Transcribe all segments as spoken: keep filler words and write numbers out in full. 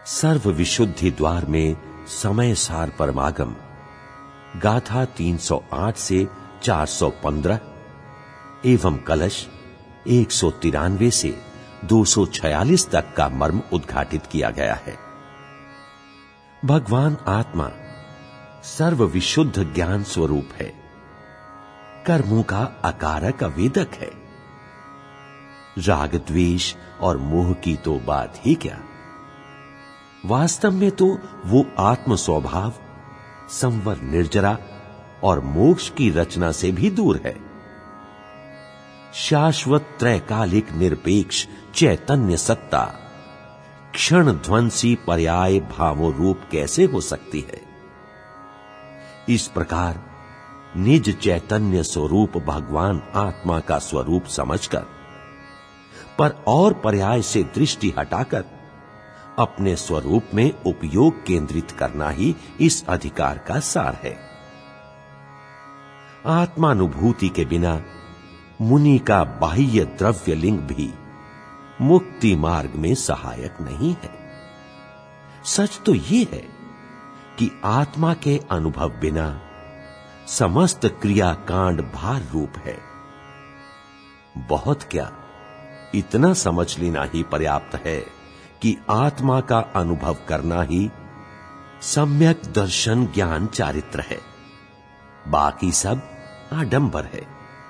सर्व विशुद्धि द्वार में समय सार परमागम, गाथा तीन सौ आठ से चार सौ पंद्रह एवं कलश एक सौ तिरानवे से दो सौ छियालीस तक का मर्म उद्घाटित किया गया है। भगवान आत्मा सर्व विशुद्ध ज्ञान स्वरूप है, कर्मों का अकारक अवेदक है। राग द्वेष और मोह की तो बात ही क्या, वास्तव में तो वो आत्म स्वभाव संवर निर्जरा और मोक्ष की रचना से भी दूर है। शाश्वत त्रैकालिक निरपेक्ष चैतन्य सत्ता क्षण ध्वंसी पर्याय भावों रूप कैसे हो सकती है? इस प्रकार निज चैतन्य स्वरूप भगवान आत्मा का स्वरूप समझकर पर और पर्याय से दृष्टि हटाकर अपने स्वरूप में उपयोग केंद्रित करना ही इस अधिकार का सार है। आत्मानुभूति के बिना मुनि का बाह्य द्रव्य लिंग भी मुक्ति मार्ग में सहायक नहीं है। सच तो ये है कि आत्मा के अनुभव बिना समस्त क्रियाकांड भार रूप है। बहुत क्या, इतना समझ लेना ही पर्याप्त है कि आत्मा का अनुभव करना ही सम्यक दर्शन ज्ञान चारित्र है, बाकी सब आडंबर है।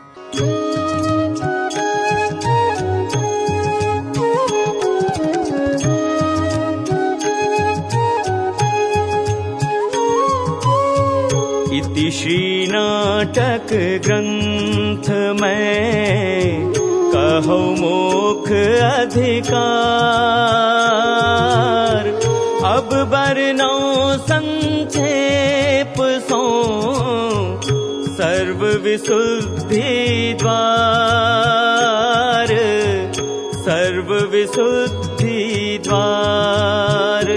इति श्री नाटक ग्रंथ में कहो मोक्ष अधिकार, अब बरनौ संक्षेप सो सर्व विशुद्धि द्वार, सर्व विशुद्धि द्वार।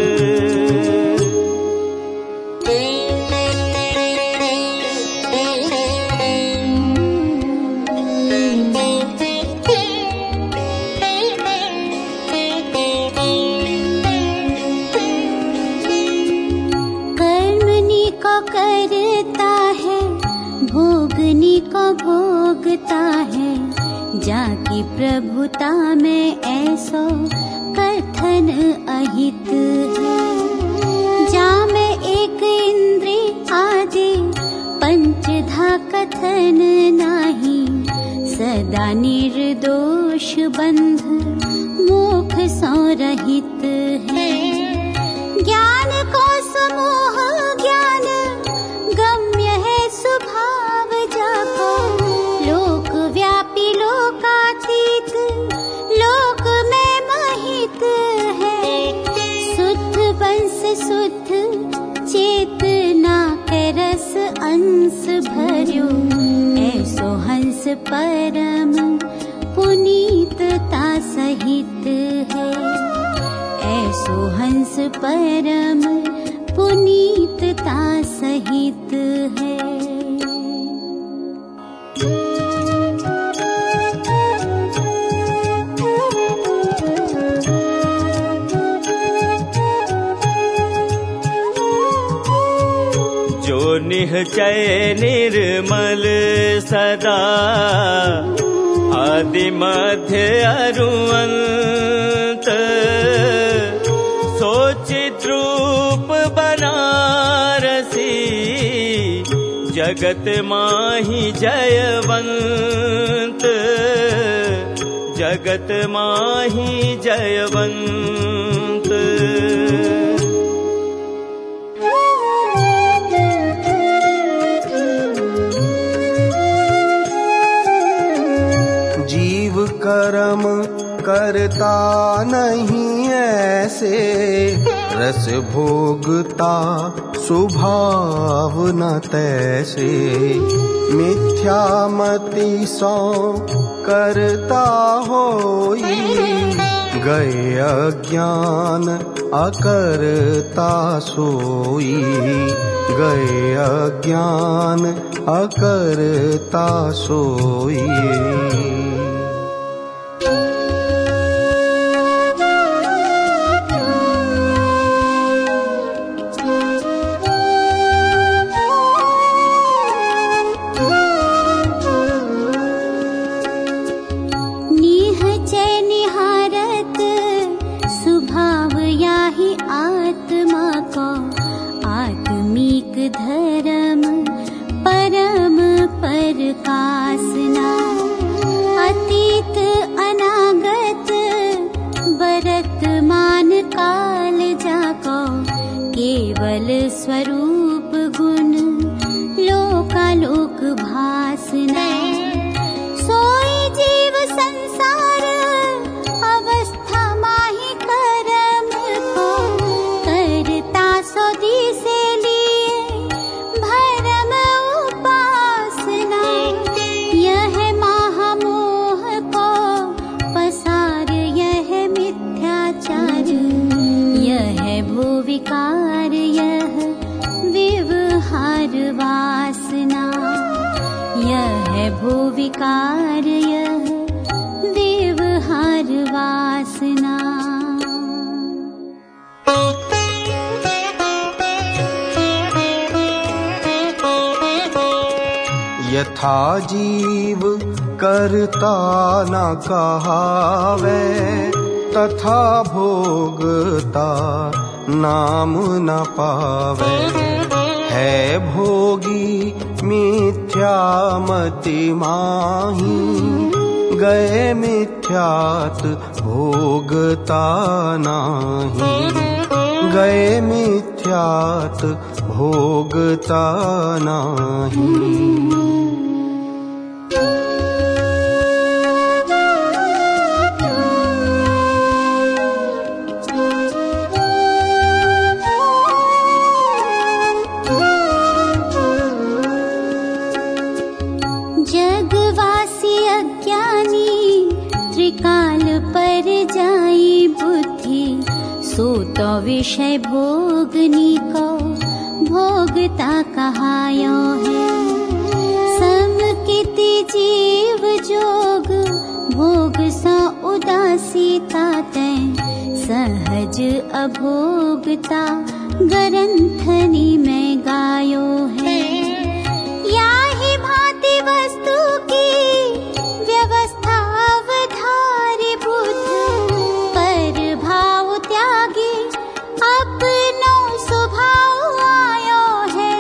को भोगता है, जाकी प्रभुता में ऐसो कथन अहित है। जा में एक इंद्री आदि पंचधा कथन नाही, सदा निर्दोष बंध मोक्ष सो रहित है। ज्ञान को समूह ज्ञान गम्य है स्वभाव जाको, लोक व्यापी लोकातीत लोक में महित है। शुद्ध वंश शुद्ध चेतना के रस अंश भर्यो, ऐसो हंस परम पुनीतता सहित है। ऐसो हंस परम पुनीतता सहित है। जो निश्चय निर्मल सदा, आदि मध्य अरुअंत, सोचित रूप बनारसी, जगत माहि जयवंत, जगत माहि जयवंत। जीव कर्म करता नहीं ऐसे, रस भोगता स्वभाव न तैसे। मिथ्यामति सो करता होई, गए अज्ञान अकरता सोई। गए अज्ञान अकरता सोई। धर्म परम परकासना। अतीत अनागत वर्तमान काल जाको केवल स्वरूप गुण लोकालोक भासना। सोई जीव संसार अवस्था माही कर्म को करता सोदी से लिए भरम उपासना। यह महामोह को पसार यह मिथ्याचार, यह भूविकार यह व्यवहार वासना। यह भूविकार यह व्यवहार वासना। यथा जीव करता न कहावे, तथा भोगता नाम न पावे। है भोगी मिथ्या मति माही, गए मिथ्यात भोगता नाही। गए मिथ्यात भोगता नाही। जगवासी अज्ञानी त्रिकाल पर जाई बुद्धि, सो तो विषय भोगनी को भोगता कहायो है। समकिति जीव जोग भोग सा उदासीता तै, सहज अभोगता ग्रंथनी में गायो है। याही भांति वस्तु की व्यवस्था अवधारी बुद्ध, पर भाव त्यागी अपनो स्वभाव आयो है।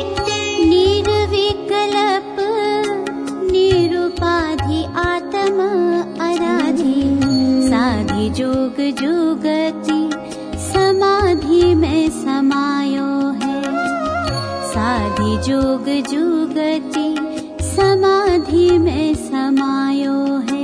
निर्विकल्प निरुपाधि आत्म आराधी, साधी जोग जुगति समाधि में समायो है। साधी जोग जुगति समाधि में समायो है।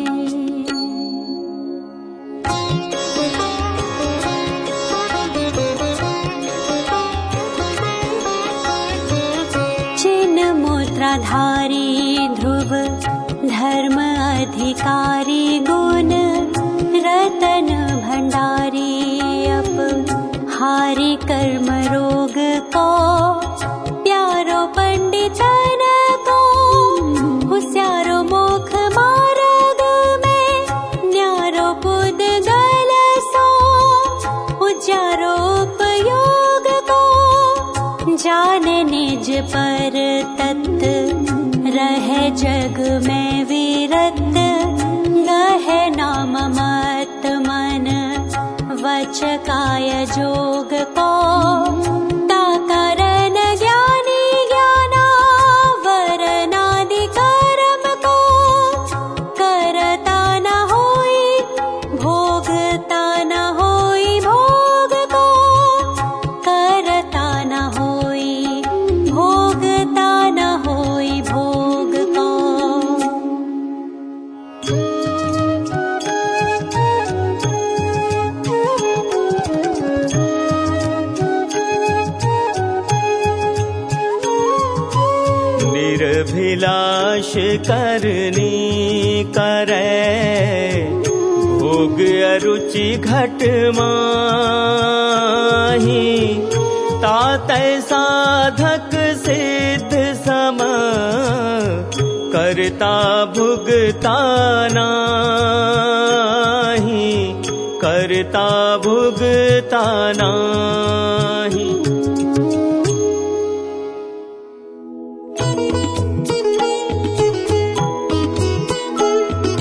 चिन्ह मुद्राधारी ध्रुव धर्म अधिकारी गुण रतन भंडारी अप हारी कर्म रोग को प्यारो पंडितन को होशियारो मुख मार्ग में न्यारो पुद गल सो उजारो उपयोग को जान निज पर तत् रहे जग में विरत गहे नाम मत मन वच काय जोग को ताकरण ज्ञानी ज्ञाना वरनादि कर्म को करता न होई भोगता न होई भोग को करता न होई भोगता न होई भोग को। निर्भिलाष करनी करे भोग अरुचि घट माही। तातै साधक सिद्ध सम करता भुगता नाही। करता भुगता नाही।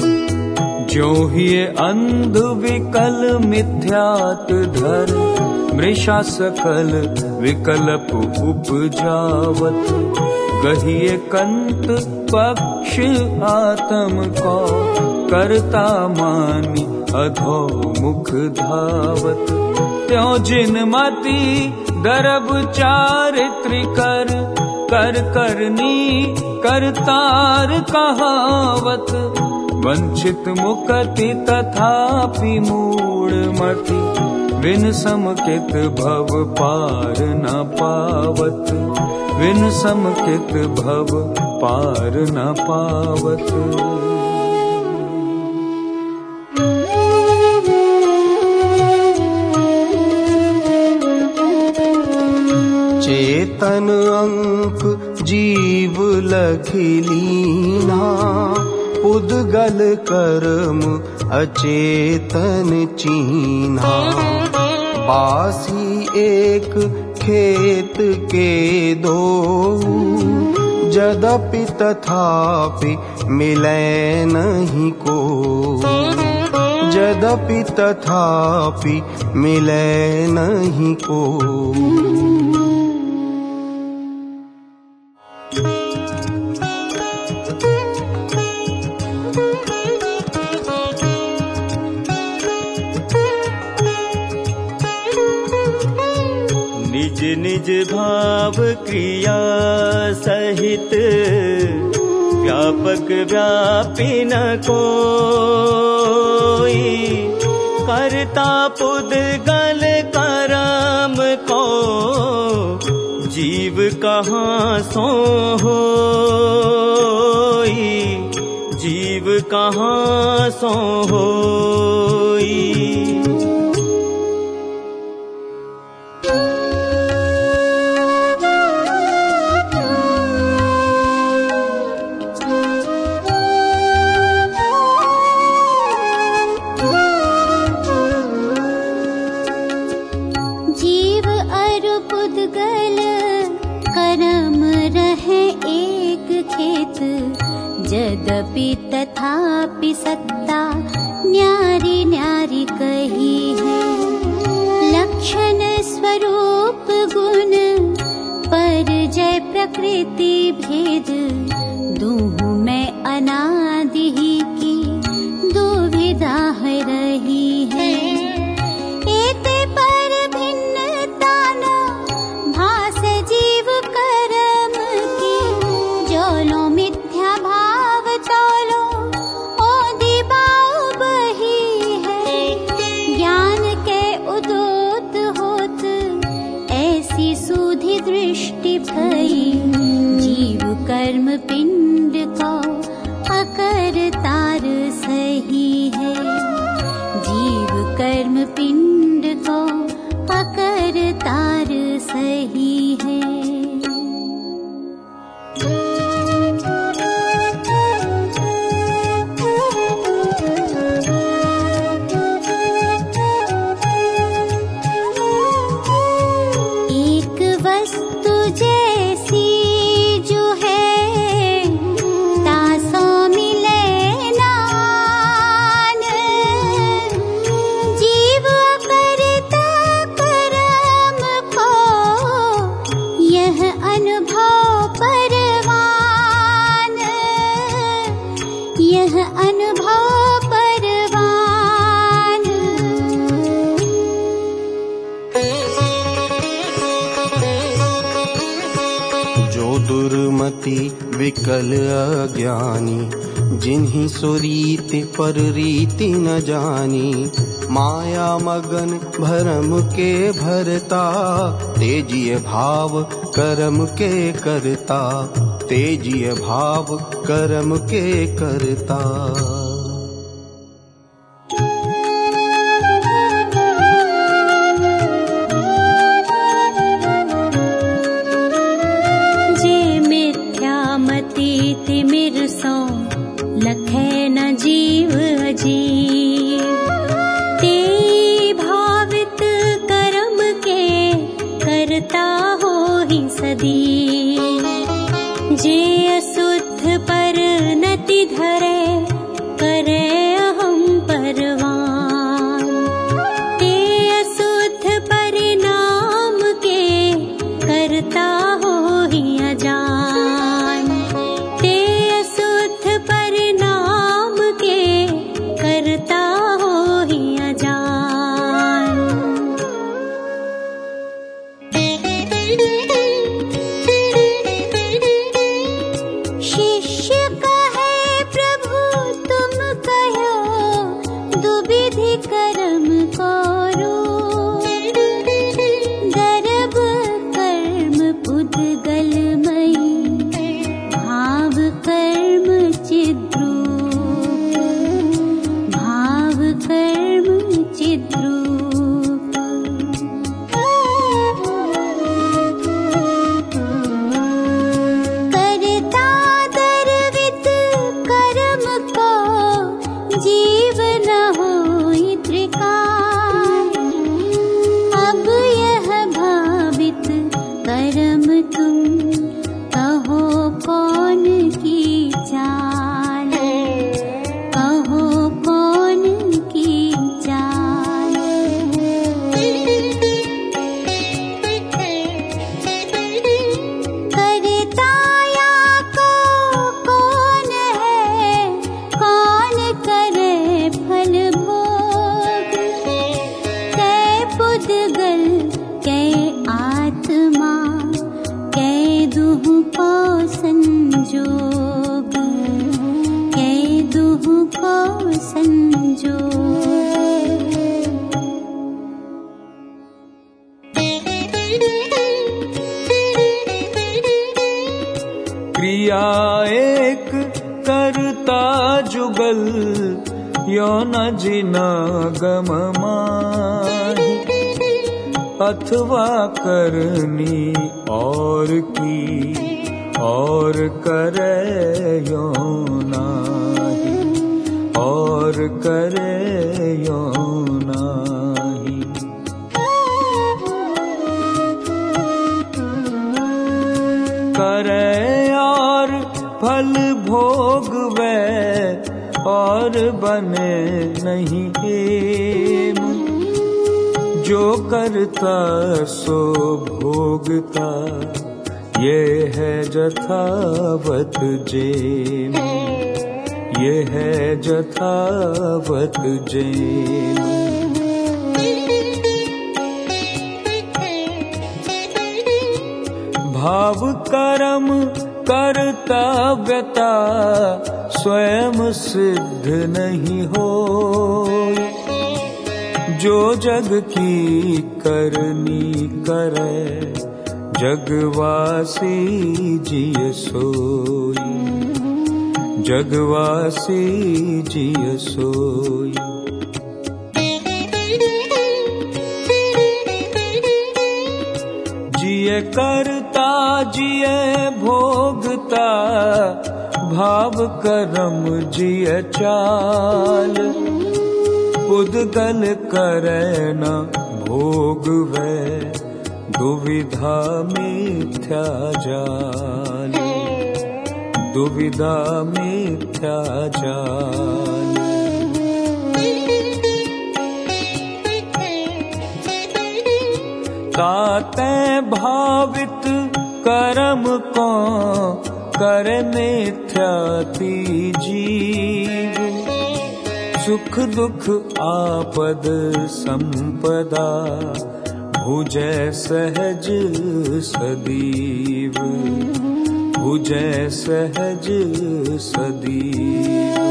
जो ही अंध विकल मिथ्यात धर मृषा सकल विकल्प उपजावत, कहिए कंत पक्ष आत्म को, करता मानी अधो मुख धावत। त्यों जिन मति दरब चारित्र कर, कर करनी करतार कहावत। वंचित मुक्ति तथापि मूढ़मति, बिन समकित भव पार न पावत, बिन समकित भव पार न पावत। चेतन अंक जीव लखिलीना, उद्गल कर्म अचेतन चीन्हा। बासी एक खेत के दो, यद्यपि तथापि मिलै नहीं को, यद्यपि तथापि मिलै नहीं को। निज निज भाव क्रिया सहित, व्यापक व्यापी न कोई। करता पुद्गल करम को, जीव कहाँ सो होई, जीव कहाँ सो होई। यद्यपि तथापि सत्ता न्यारी न्यारी कही है। लक्षण स्वरूप गुण पर जय प्रकृति भेद, दूँ में अनादि की दुविधा है रही है। एते पर भिन्नता न भास जीव कर्म की, जोलो मिथ्या भाव तोलो ओदि बाऊ बही है। ज्ञान के उदोत होत ऐसी सुधि दृष्टि भई, जीव कर्म पिंड को अकरतार सही है। जीव कर्म पिंड को अकरतार सही है। विकल अज्ञानी, जिन्हीं सो रीति पर रीति न जानी। माया मगन भरम के भरता, तेजिय भाव कर्म के करता, तेजिय भाव कर्म के करता। लखै न जीव अजीव, ते भावित कर्म के करता हो ही सदी। जे असुद्ध पर नति धरे, पुद्गल कै आत्मा, कै दुहु को संजोग, कै दुहु को संजोग। क्रिया एक करता जुगल, यो न जिना गम माही, अथवा करनी और की, और करे यो नाही, और करे यो नाही। करे और फल भोग वे, और बने नहीं हेम, जो करता सो भोगता, ये है जथावत जेम, ये है जथावत जेम। भाव कर्म कर्तव्यता, स्वयं सिद्ध नहीं हो, जो जग की करनी करे, जगवासी जिय सोई, जगवासी जिय सोई। जिय करता जिय भोगता, भाव कर्म जिय चाल, पुद्गल करे न भोग वे, दुविधा मिथ्या जाल, दुविधा मिथ्या जाल। ताते भावित कर्म को, कर मिथ्याति जीव, सुख दुख आपद संपदा, भुजै सहज सदीव, भुजै सहज सदीव।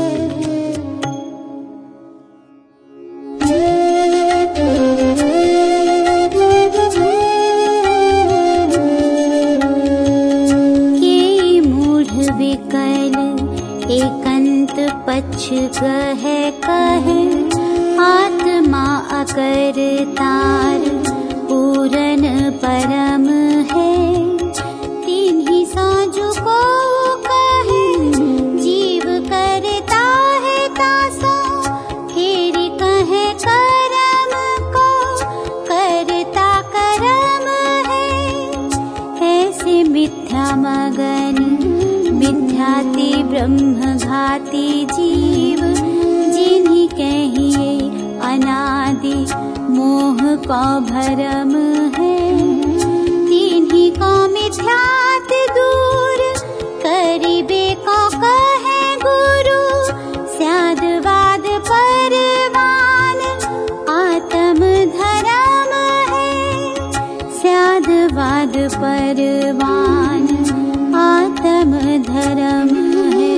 कहे कहे आत्मा अकरतार, पूरन परम है, तिन्ही साँझ को कहे, जीव करता है तासो, फिर कहे करम को, करता करम है। ऐसे मिथ्या मगन, मिथ्याति ब्रह्म घाती जीव, जिन्हीं कहिए अनादि मोह को भरम है, तिन्हीं को मिथ्यात दूर, करिबे को कहे गुरु, स्यादवाद परवान, आत्म धर्म है, स्यादवाद परवान, आत्म धर्म है।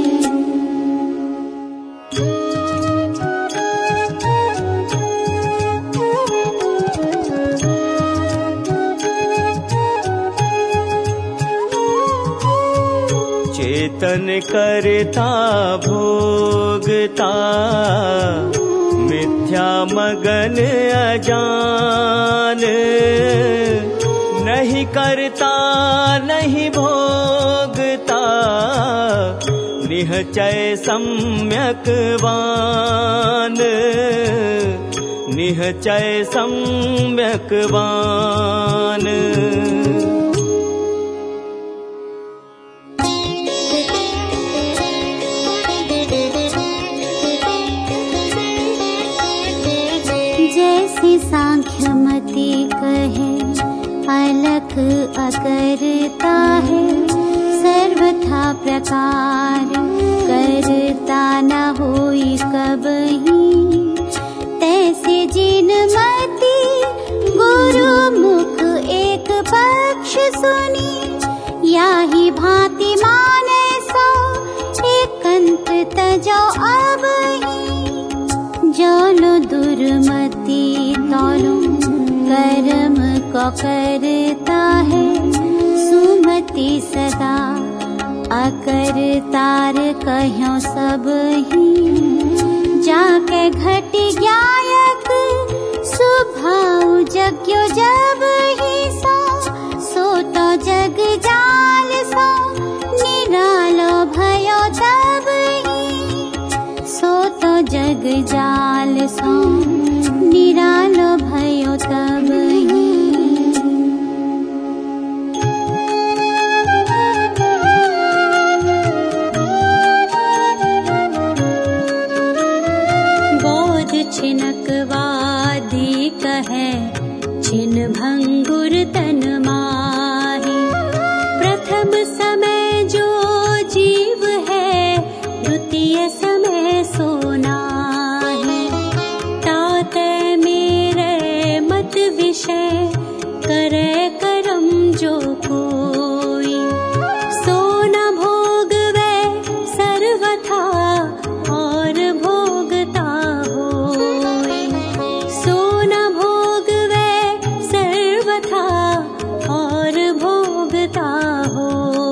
चेतन करता भोगता, मिथ्या मगन अजान, नहीं करता नहीं भोगता, निश्चय सम्यक वान, निश्चय सम्यक वान। जैसे सांख्यमति कहे, अलख अकरता है, सर्वथा प्रकार, करता न होई कबही, तैसे जिन मति कर्म को करता है सुमति सदा, अकरतार कह्यो सब ही। जाके घटी ज्ञायक स्वभाव जग्यो जब ही सो, सो तो जग जाल सो निरालो भयो तब ही, सो तो जग जाल सो निरालो भयो तब ही। छिनकवादी कहे छिन भंगुर तन माही, प्रथम समय जो जीव है द्वितीय समय सोना है। ताते मेरे मत विषय करे करम जो कोई, सोना भोग वे सर्वथा और भोगता हो। सोना भोग वे सर्वथा और भोगता हो।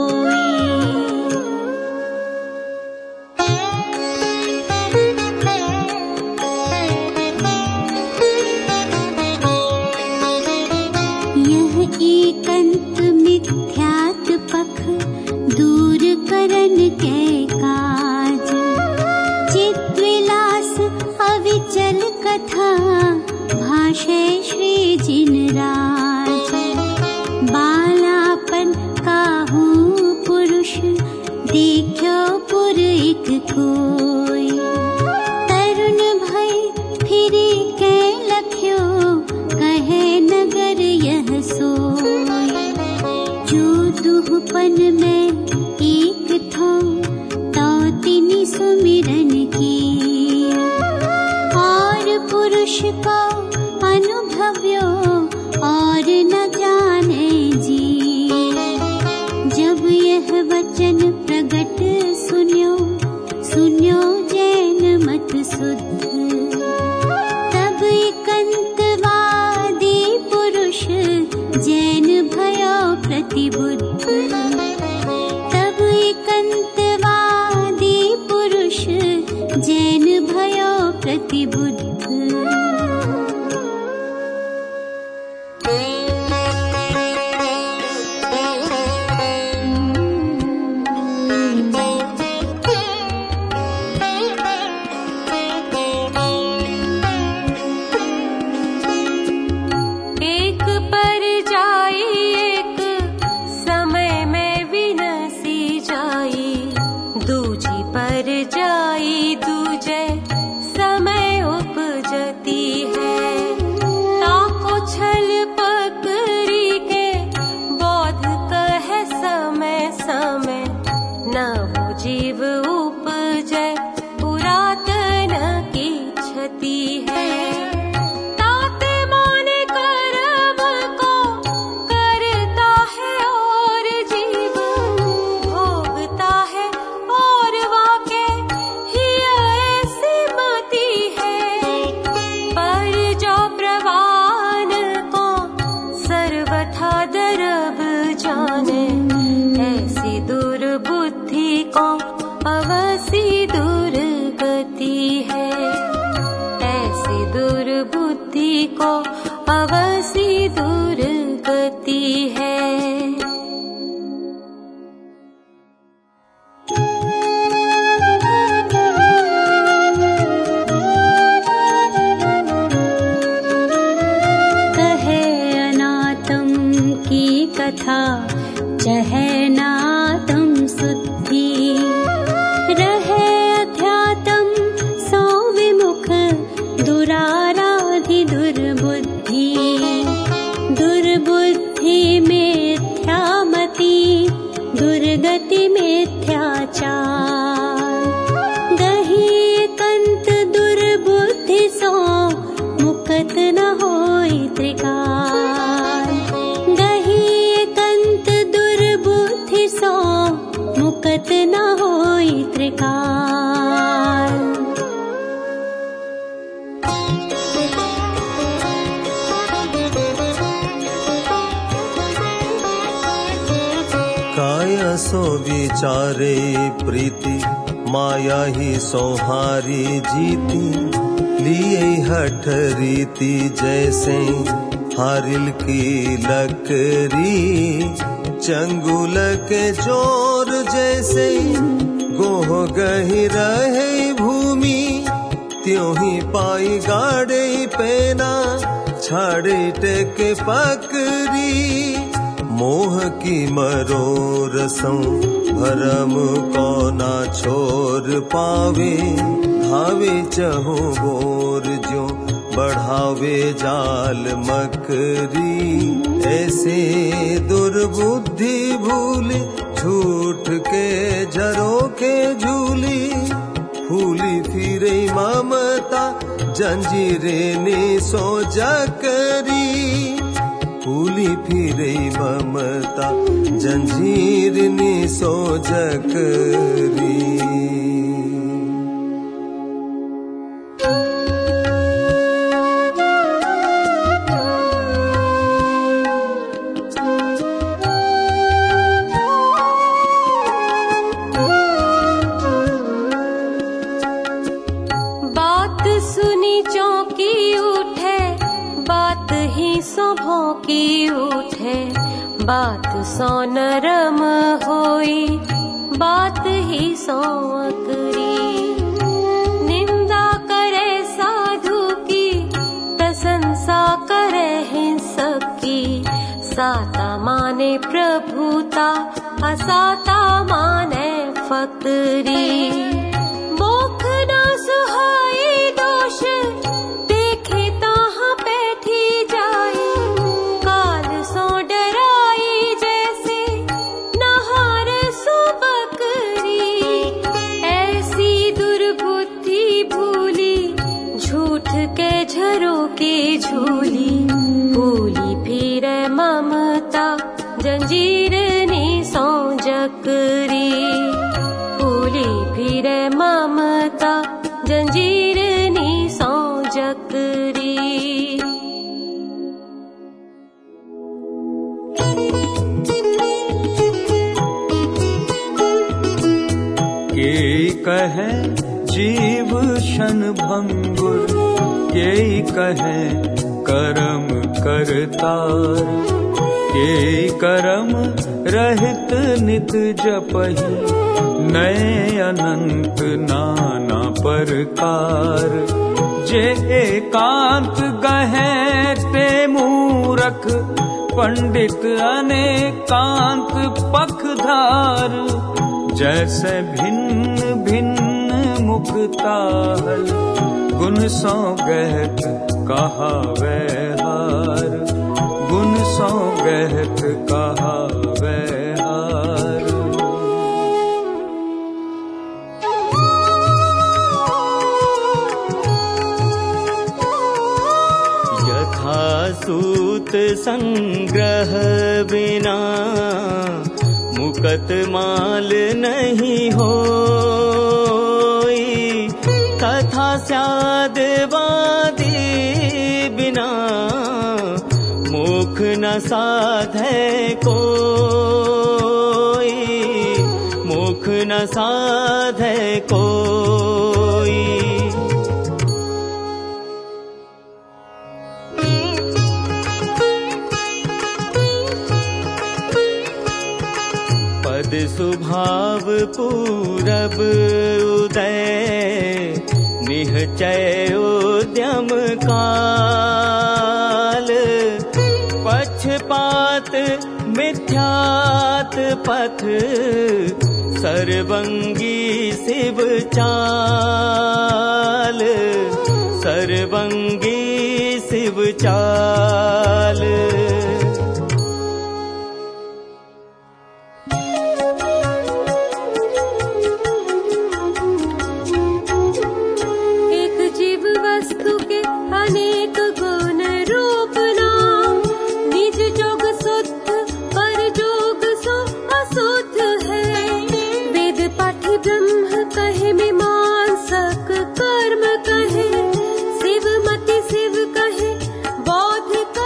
यह एकांत मिथ्यात पख दूर करन के काज, चित विलास अविचल कथा भाषे श्री जिनराज। बालापन काहू पुरुष देखो पुर एक कोई, तरुण भय फिरी के लख्यो कहे नगर यह सोई। जो दुहपन में एक थो तो तिनि सुमिरन की, और पुरुष को अनुभव्यो और न जाने जी। जब यह वचन प्रगट सुन्यो, सुन्यो जैन मत शुद्ध, तब एकांतवादी पुरुष जैन भयो प्रतिबुद्ध। तब एकांतवादी पुरुष जैन भयो प्रतिबुद्ध। एक पर जाई एक समय में विनसी जाई, दूजी पर जाई दूजे समय उपजती है। ताको छल पकड़ी के बोध कहे समय समय, न वो जीव उपजे पुरातन की क्षति है। ताते माने कर्म को करता है और जीव भोगता है, और वाके ही ऐसी मति है। पर जो प्रवान को सर्वथा दरब जाने, ऐसी दुर्बुद्धि को अवसी दुर्गति है। ऐसी दुर्बुद्धि को अवसी दुर्गति है। कहे अनातम की कथा चहे नातम शुद्धि, रहे अध्यात्म सो विमुख दुराराधि दुर्बुद्धि। दुर्बुद्धि मिथ्यामति, दुर्गति मिथ्याचार। गही एकांत दुर्बुद्धि सो मुक्त न होई त्रिकाल। गही एकांत दुर्बुद्धि सो मुक्त न होई त्रिकाल। सो विचारे प्रीति, माया ही सोहारी जीती। लिए हठ रीति जैसे हारिल की लकड़ी, चंगुल के जोर जैसे गोह गही रहे भूमि। त्यों ही पाई गाड़े पेना, छाड़े टेके पकड़ी। मोह की मरोरसों भरम को ना छोर पावे। धावे चहु बोर जो बढ़ावे जाल मकरी। ऐसे दुर्बुद्धि भूली, झूठ के झरोखे झूली। फूली फिरे ममता, जंजीरे ने सो जकरी। फूली फिरे ममता, जंजीर ने सो जकरी। बात सो नरम होई, बात ही सो अकरी। निंदा करे साधु की, प्रशंसा करे हिंसक की। साता माने प्रभुता, असाता माने फकरी। मोख न सुहाई दोष, देखे ताहा बैठी जाए। काल सो डराई जैसे, नहार सो बकरी। ऐसी दुर्बुद्धि भूली, झूठ के झरोके झूली। भूली फिर ममता, जंजीर ने सो जकरी। भूली फिर ममता, जंजीर ने सो जकरी। के कहे जीव शन भंगुर, के कहे कर्म करतार। के कर्म रहित नित जपहि, नए अनंत नाना प्रकार। जे एकांत गहे ते मूरख, पंडित अनेकांत पखधार। जैसे भिन्न भिन्न मुक्ताहल, गुण सौ गहत कहा व्यहार। गुण सौ गहत कहा व्यहार। यथा सूत संग्रह बिना, मुकत माल नहीं होई। तथा स्याद वादी बिना, मुख न साधे कोई। मुख न साधे कोई। पद सुभाव पूरब उदय, निश्चय उद्यम काल। पक्षपात मिथ्यात पथ, सर्वंगी शिव चाल। सर्वंगी शिव चाल। कर्म कहे शिव मति शिव कहे, बौद्ध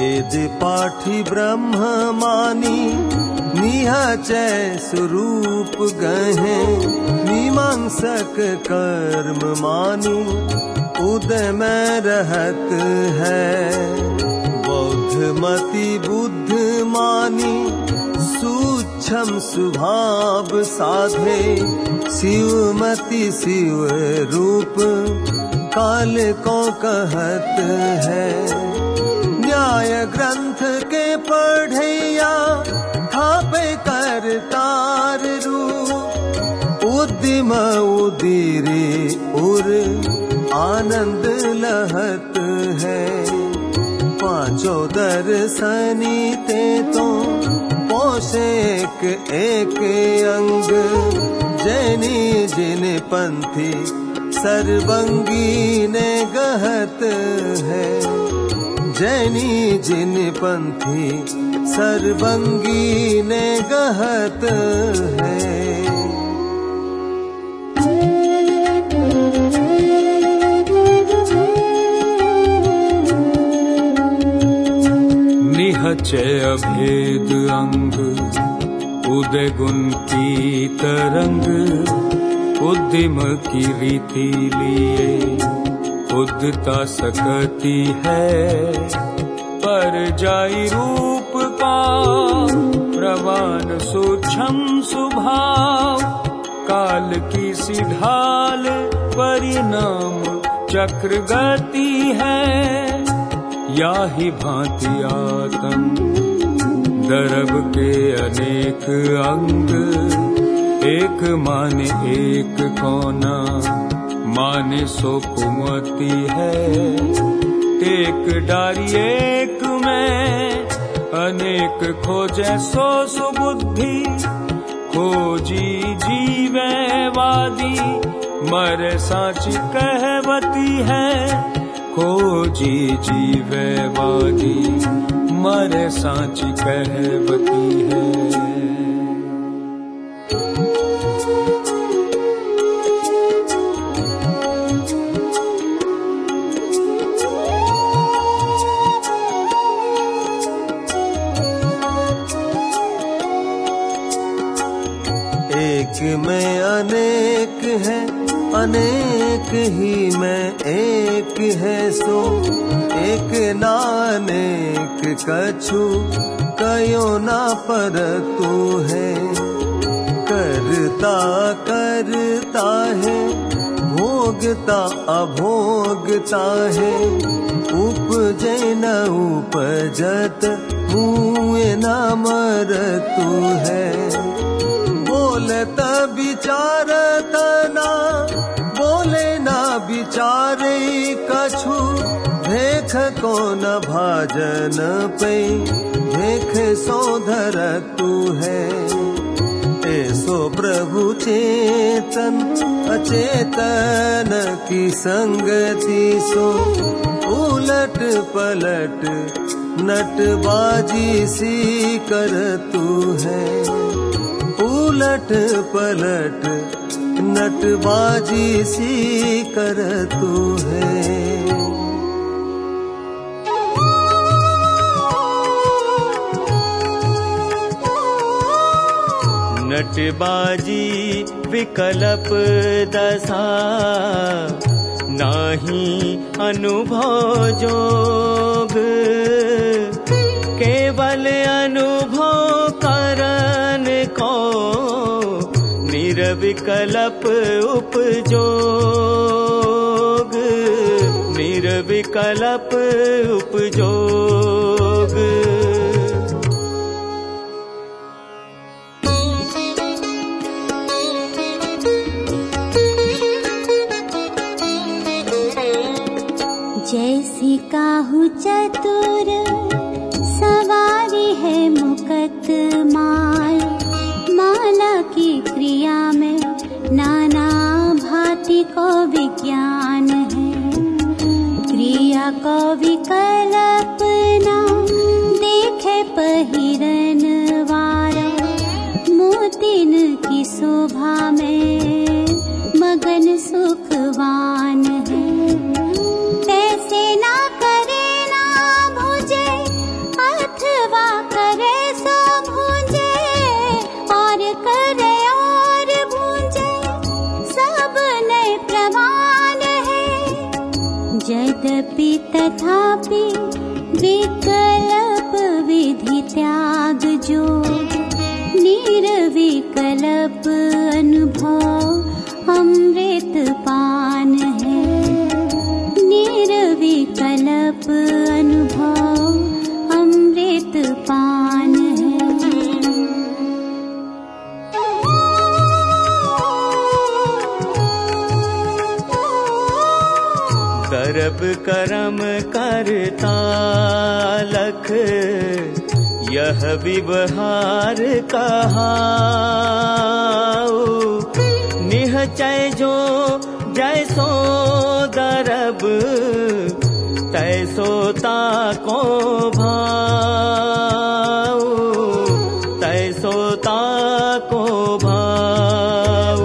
वेद पाठी ब्रह्म मानी निहचय स्वरूप गहे मीमांसक कर्म मानी उदय में रहत है बौद्ध मति बुद्ध मानी सूक्ष्म स्वभाव साधे शिवमति शिव रूप काल को कहत है न्याय ग्रंथ के पढ़ैया थापे करतार रूप उद्यम उदीरे उर आनंद लहत है पांचों दर्शनी ते तो पोषे एक एक अंग जैनी जिन पंथी सर्वंगी ने गहत है जैनी जिन पंथी सर्वंगी ने गहत है निहचय अभेद अंग उदय गुण की तरंग उद्यम की रीति लिए उद्धता सकती है पर जाई रूप का प्रवान सूक्ष्म स्वभाव काल की सी ढाल परिणाम चक्र गति है या ही भांति आत्म दरब के अनेक अंग एक माने एक कोना माने सो कुमति है एक डारी एक में अनेक खोजे सो सुबुद्धि खोजी जीवे वादी मर साची कहवती है खोजी जीवे वादी मर साची कहवती है एक में अनेक है अनेक ही में एक है सो एक नानेक कछु कयो ना पर तू है करता करता है भोगता अभोगता है उपजे न उपजत हुए न मर तू है बोलत विचारत ना बोले ना विचारे कछु देख को न भाजन पे देख सो धर तू है ऐसो प्रभु चेतन अचेतन की संगति सो उलट पलट नटबाजी सी कर तू है उलट पलट नटबाजी सी कर तू है नटबाजी विकल्प दशा नाही अनुभव जोग केवल अनुभव करन को निर्विकल्प उपजोग निर्विकल्प उपजोग जैसी काहू चतुर सवारी है मुकत माल माला की क्रिया में नाना भांति को विज्ञान है क्रिया को विकल्प ना देखे पहिरन वारा मोतिन की शोभा में मगन सुखवान है तैसे ना करे ना भुजे तथापि विकल्प विधि त्याग जो निर्विकल्प अनुभव अमृत पान है। निर्विकल्प अनुभव अमृत पान है। करब करम करता लख यह व्यवहार कहाऊ। निश्चय जो जैसो दरब तैसो ताको भाऊ। तैसो ताको भाऊ।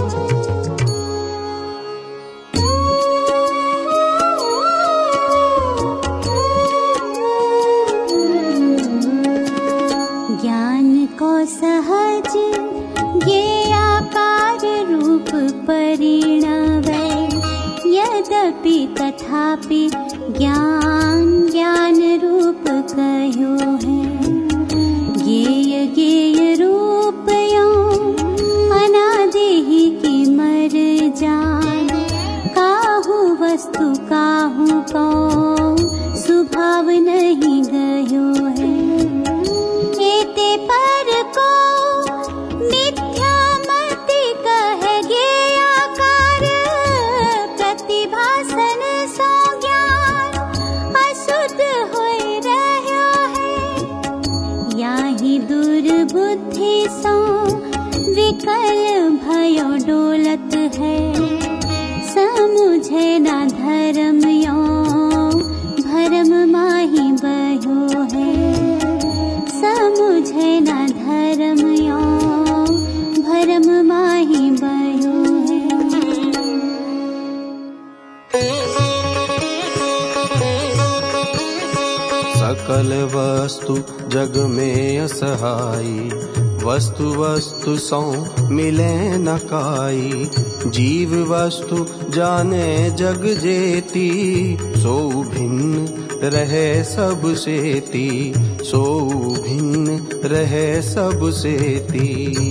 सहज ज्ञेयाकार रूप परिणवे। यद्यपि तथापि ज्ञान ज्ञान रूप कहो है। ज्ञेय ज्ञेय रूप यो अनादि की मर जान। काहू वस्तु काहू को स्वभाव नहीं गयो है। एते पर को मिथ्या मति कहे ज्ञेयाकार। प्रतिभासन सो ज्ञान अशुद्ध होय रह्यो है। याहि दुर्बुद्धि सो विकल भयो डोलत है। समुझे ना धर्म यो भरम माही बहो है। समुझे ना धर्म यो भरम माही बहो है। सकल वस्तु जग में असहाई। वस्तु वस्तु सौ मिले न काई। जीव वस्तु जाने जग जेती। सो भिन्न रहे सब सेती। सो भिन्न रहे सब सेती।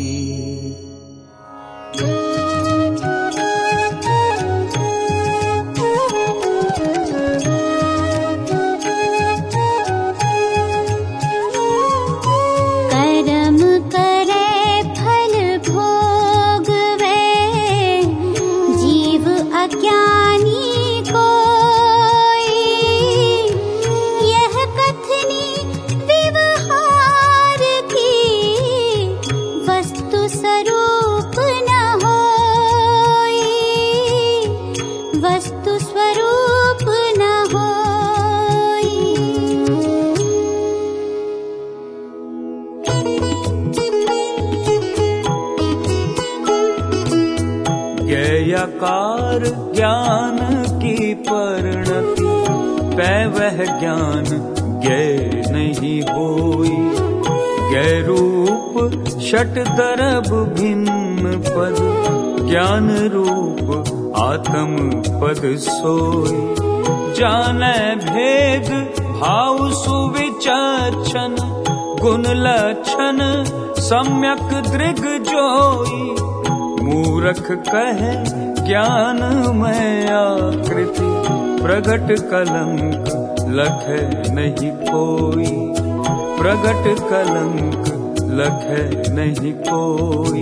ज्ञेयाकार ज्ञान की परिणति। पै वह ज्ञान ज्ञेय नहीं होई। ज्ञेय रूप षट दरब भिन्न पद। ज्ञान रूप आत्म पद सोई। जाने भेद भाव सुविचक्षण। गुण लक्षण सम्यक दृग जोई। मूर्ख कहे ज्ञान में आकृति। प्रगट कलंक लखे नहीं कोई। प्रगट कलंक लखे नहीं कोई।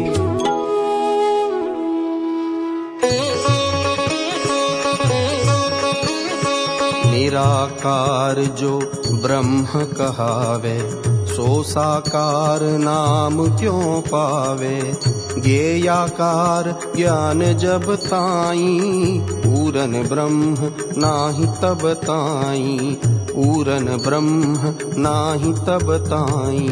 निराकार जो ब्रह्म कहावे। सो साकार नाम क्यों पावे। ज्ञेयाकार ज्ञान जब ताई। पूरन ब्रह्म नाही तब ताई। पूरन ब्रह्म नाही तब ताई।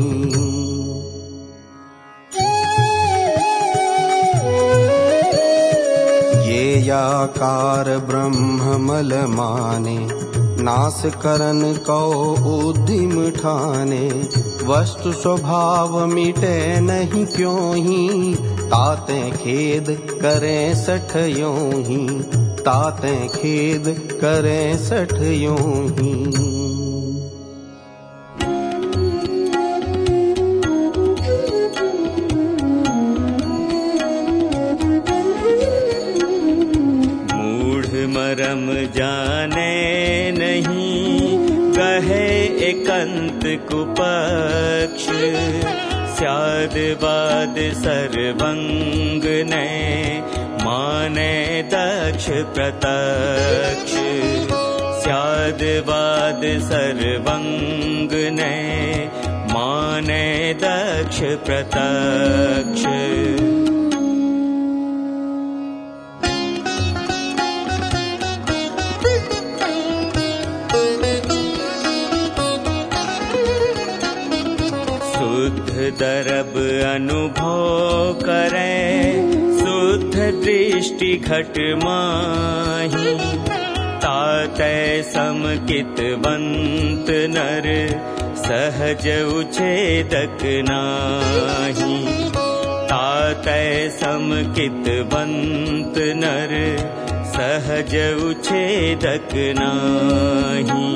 ज्ञेयाकार ब्रह्म मल माने। नास करन को उद्यम ठाने। वस्तु स्वभाव मिटे नहीं क्यों ही। ताते खेद करें सठ यों ही। ताते खेद करें सठ यूं ही। मरम जाने नहीं कहे एकांत कुपक्ष, स्याद बाद सर्वंग ने माने दक्ष प्रत्यक्ष। स्याद बाद सर्वंग ने माने दक्ष प्रत्यक्ष। दरब अनुभव करे शुद्ध दृष्टि घट माही। ताते समकितवंत नर सहज उछेदक नाही। ताते समकितवंत नर सहज उछेदक नाही।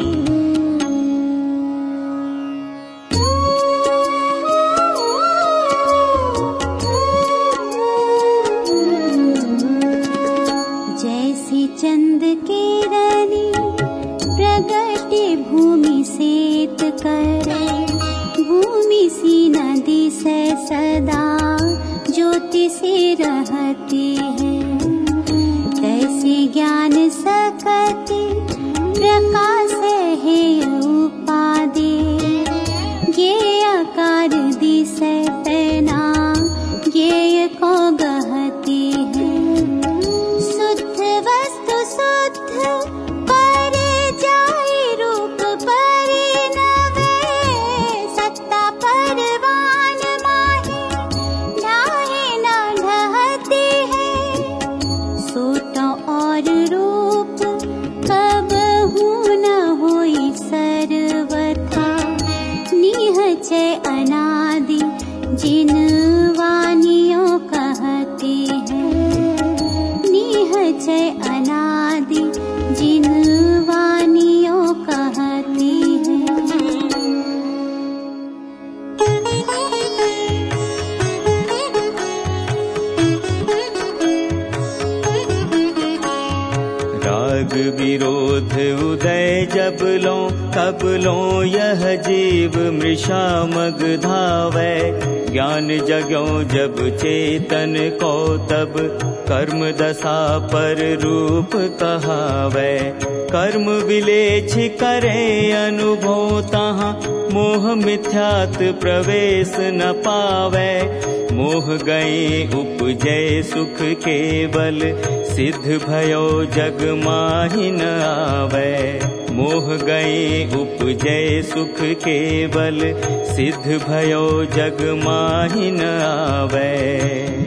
चंद किरणी प्रगटे भूमि सेत करे, भूमि सी नदी से सदा ज्योति से रहती है। तैसे ज्ञान सकति प्रकाश है उपाधि, ज्ञेय आकार दिशे पैना ज्ञेय को गहती है। अनादि जिन वानियों कहती है, निहचय अनादि जिन वानियों कहती है। राग विरोध उदय जब लो तब लो यह जीव मृषा मग धावै। ज्ञान जग्यो जब चेतन को तब कर्म दशा पर रूप कहावै। कर्म विलेछ करे अनुभव तहाँ मोह मिथ्यात प्रवेश न पावै। मोह गए उपजय सुख केवल सिद्ध भयो जग माहि न आवै। मोह गए उपजय सुख केवल सिद्ध भयो जग माहि न आवै।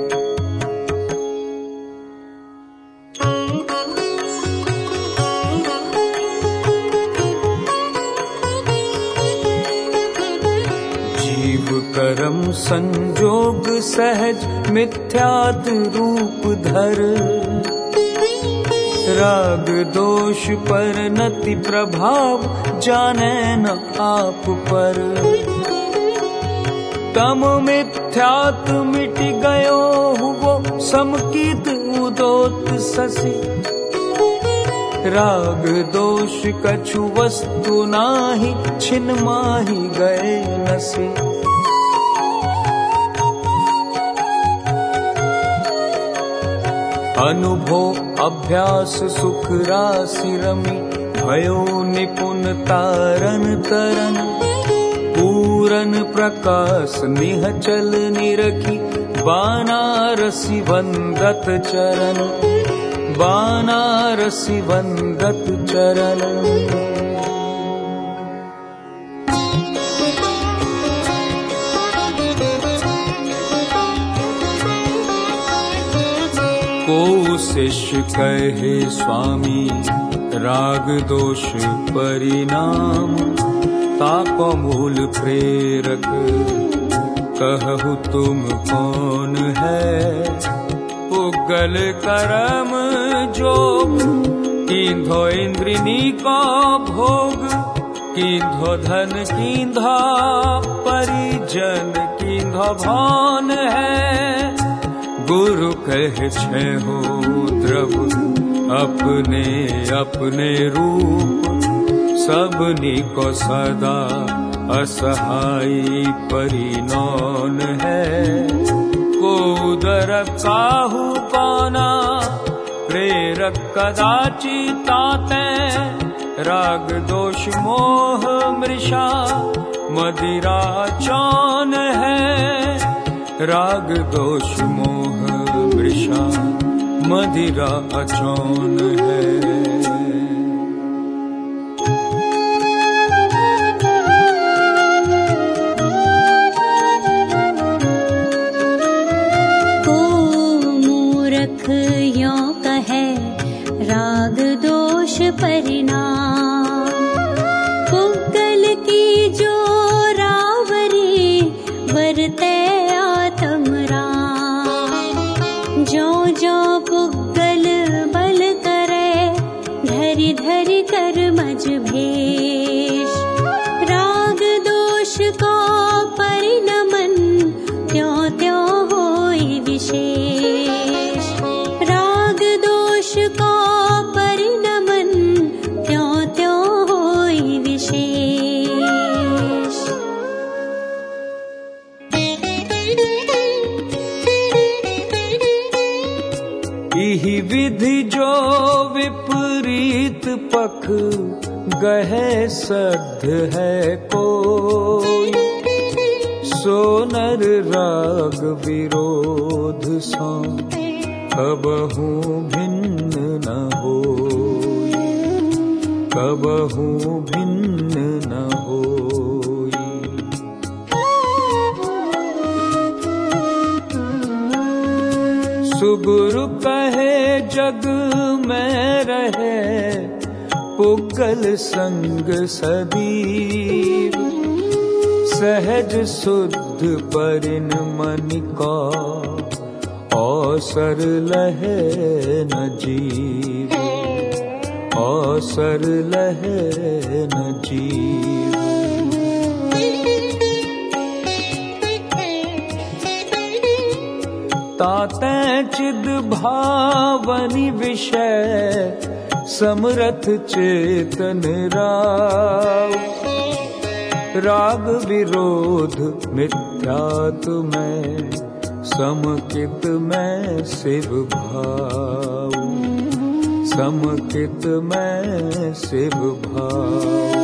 कर्म संजोग सहज मिथ्यात रूप धर। राग दोष पर नति प्रभाव जाने न आप पर। तम मिथ्यात मिट गयो हुओ समकीत उदोत ससी। राग दोष कछु वस्तु नाही छिन माही गए नसी। अनुभव अभ्यास सुख राशि रमी भयो निपुण तारन तरन। पूरन प्रकाश निहचल निरखी बानारसी वंदत चरण। बानारसी वंदत चरण। को शिष्य कहे स्वामी राग दोष परिणाम। ताको मूल प्रेरक कहु तुम कौन है। उग्र पुगल करम जोग, कीन्धो इंद्रिनी को भोग, कीन्धो धन कीन्धा परिजन, कीन्धो भान है। गुरु कहे छे हो द्रव अपने अपने रूप, सबनी को सदा असहाई परिनौन है। को उदर काहू पाना प्रेरक कदाचि ताते, राग दोष मोह मृषा मदिरा चौन है। राग दोष मोह मृषा मदिरा चौन है। परिणाम पुगल की जो रावरी, वरते आत्म राम। जो जो पुगल बल करे, धरि धरि कर मज भेष। राग दोष को परिणमन, त्यों त्यों होई विशेष। राग दोष को विधि जो विपरीत पख, गहे सद्ध है कोई। सो नर राग विरोध सो, कबहू भिन्न न होई, कबहू भिन्न न होई। सुगुरु कहे जग में रहे, पुगल संग सदीव। सहज शुद्ध परिन मन का, अवसर लहे न जीव, अवसर लहे न जीव। ताते चिद भावनि विषय, समरथ चेतन राव। राग विरोध मिथ्यात्व में, समकित में शिव भाव, समकित में शिव भाव।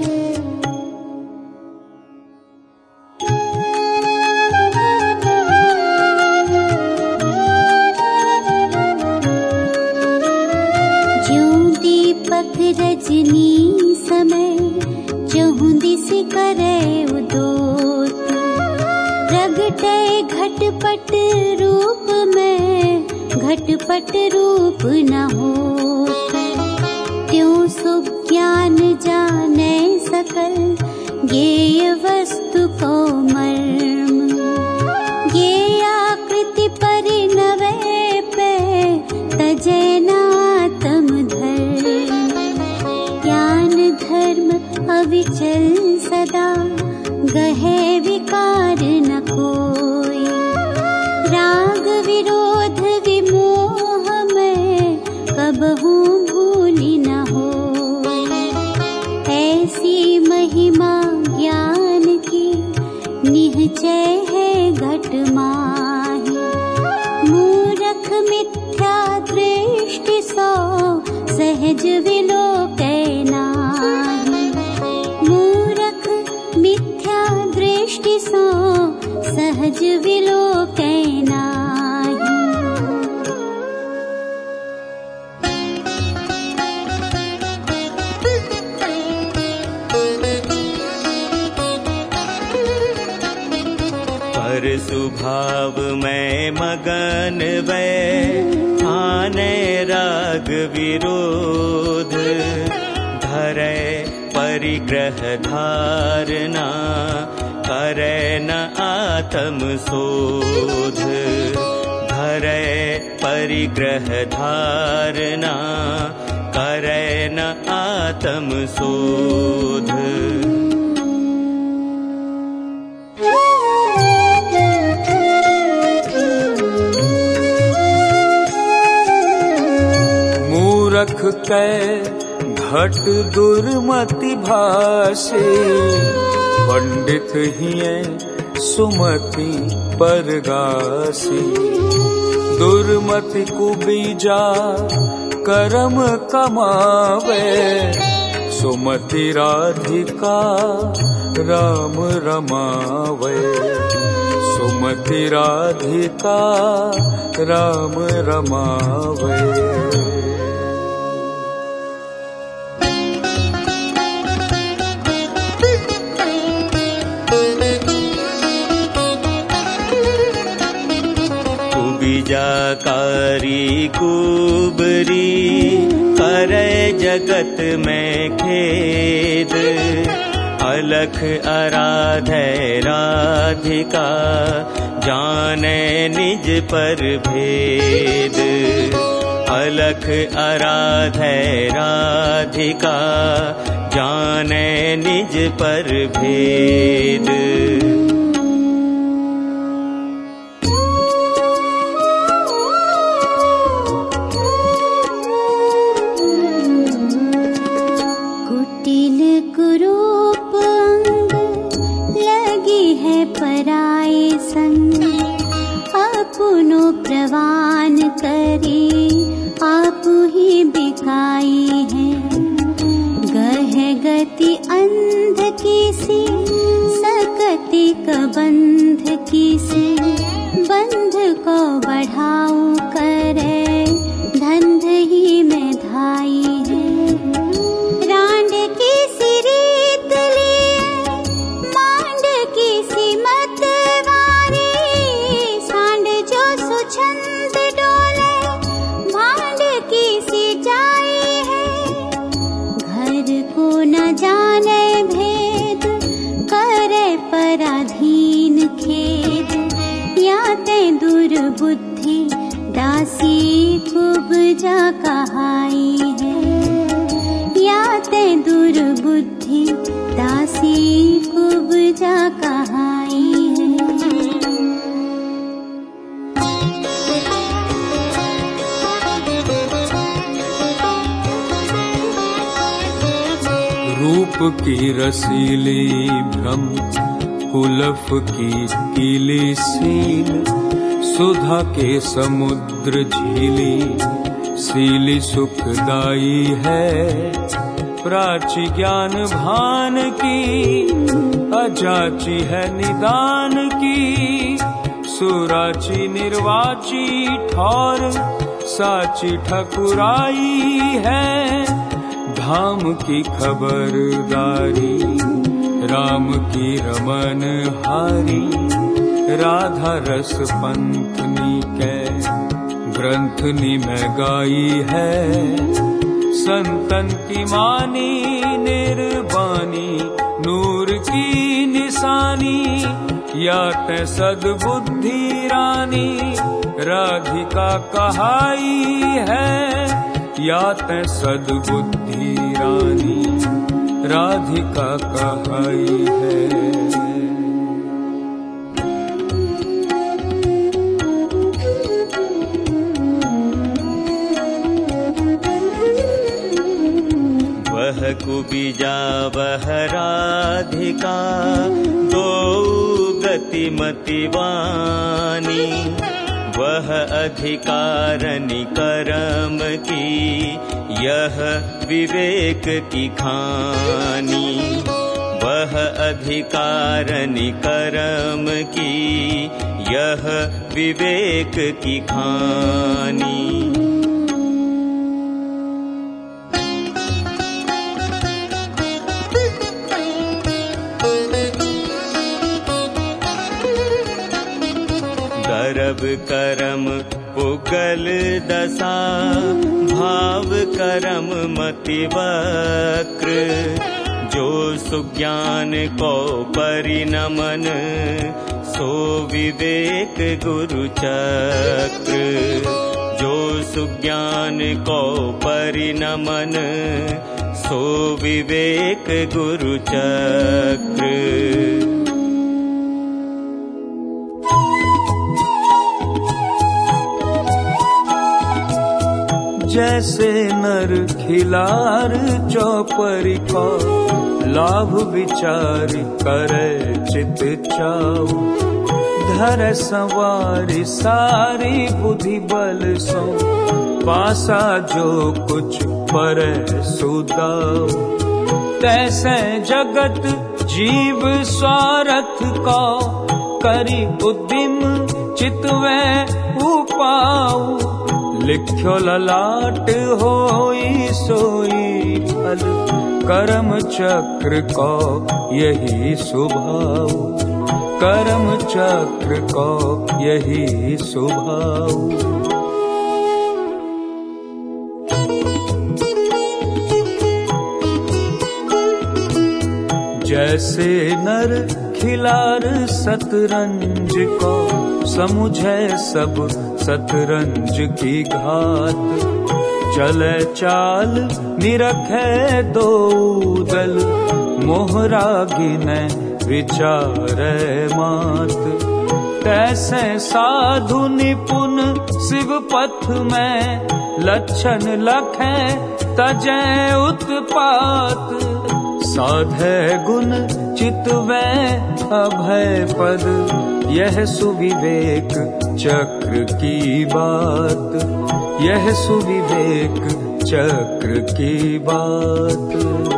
रजनी समय, चहुं दिस करे उदोत। प्रगटे घटपट रूप में, घटपट रूप न होत। त्यों सुज्ञान जाने सकल, ज्ञेय वस्तु को मर्म। ज्ञेय आकृति परिणवे पे, तजे नातम धर्म। ज्ञान धर्म अविचल सदा, गहे विकार न कोई। राग विरोध विमोह में, कबहू भूली न होई। ऐसी महिमा ज्ञान की, निश्चय है घट माही। मूरख मिथ्या दृष्टि सो, सहज विलोकै नाही। मूरख मिथ्या दृष्टि सो, सहज विलोकै नाही। पर सुभाव में मगन वै, आने राग विरोध। धरे परिग्रह धारणा, करे न आत्म शोध। धरे परिग्रह धारणा, करे न आत्म शोध। मूरख कै घट दुर्मति भाषे, पंडित हिए सुमति परगासी। दुर्मति कुबीजा करम कमावे, सुमति राधिका राम रमावे। सुमति राधिका राम रमावे। बीजाकारी कुबरी, करे जगत में खेद। अलख आराधे राधिका, जाने निज पर भेद। अलख आराधे राधिका, जाने निज पर भेद। प्रवान करे आप ही बिकाई है। गह गति अंध की सी, सकति कबंध की से। बंध को बढ़ाऊ करे, धंध ही में धाई है। रांड की सी रीत लिए, मांड की सी मत छंद डोले, भांड की सी जाई है। घर को न जाने भेद, करे पराधीन खेद। याते दुर्बुद्धि दासी कुब्जा कहाई है। याते दुर्बुद्धि दासी कुब्जा कहाई है। रूप की रसीली भ्रम, कुलफ की कीली सील। सुधा के समुद्र झीली, सीली सुखदाई है। प्राची ज्ञान भान की, अजाची है निदान की। सुराची निर्वाची ठौर, साची ठकुराई है। धाम की खबरदारी, राम की रमन हारी। राधा रस पंथनी के, ग्रंथनी में गाई है। संतन की मानी निर्वाणी, नूर की निशानी। या ते सद्बुद्धि रानी, राधिका कहाई है। या ते सद्बुद्धि रानी, राधिका कहाई है। वह कुबीजा वह राधिका, दो गतिमति वानी। वह अधिकारनि करम की, यह विवेक की खानी। वह अधिकारनि करम की, यह विवेक की खानी। गर्भ करम पुगल दशा, भाव करम मति वक्र। जो सुज्ञान को परिनमन, सो विवेक गुरु चक्र, जो सुज्ञान को परिनमन, सो विवेक गुरु चक्र। जैसे नर खिलार चौपरी को, लाभ विचार करे चित चाऊ, धर सवारी सारी बुद्धि बल सो, पासा जो कुछ परे सुदाऊ। तैसे जगत जीव स्वार्थ को, करी उद्यम चितवे उपाऊ। लिख्यो ललाट होई सोई फल, कर्म चक्र को यही स्वभाव, कर्म चक्र को यही स्वभाव। जैसे नर खिलार सतरंज को, समुझे सब सतरंज की घात। चले चाल निरखे दो दल, मोहरा गिने विचारे मात। तैसे साधु निपुण शिव पथ में, लक्षण लखे तजै उत्पात। साधे गुण चितवे अभय पद, यह सुविवेक चक्र की बात, यह सुविवेक चक्र की बात।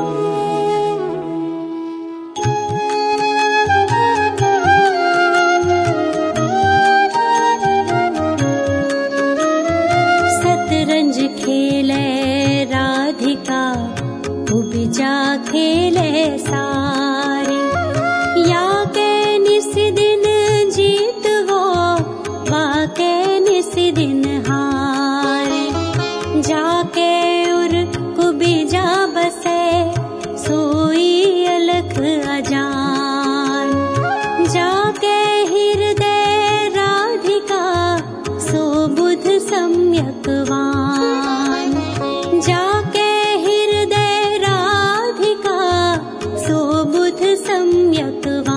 सतरंज खेले राधिका, उपजा खेले सारे। या के निस दिन जीत हो, वाके निस दिन हारे। जाके उर कुबिजा बसे, सोई अलख अजान। जाके हृदय राधिका, सो बुध सम्यकवान। जाके हृदय राधिका, सो बुध सम्यकवान।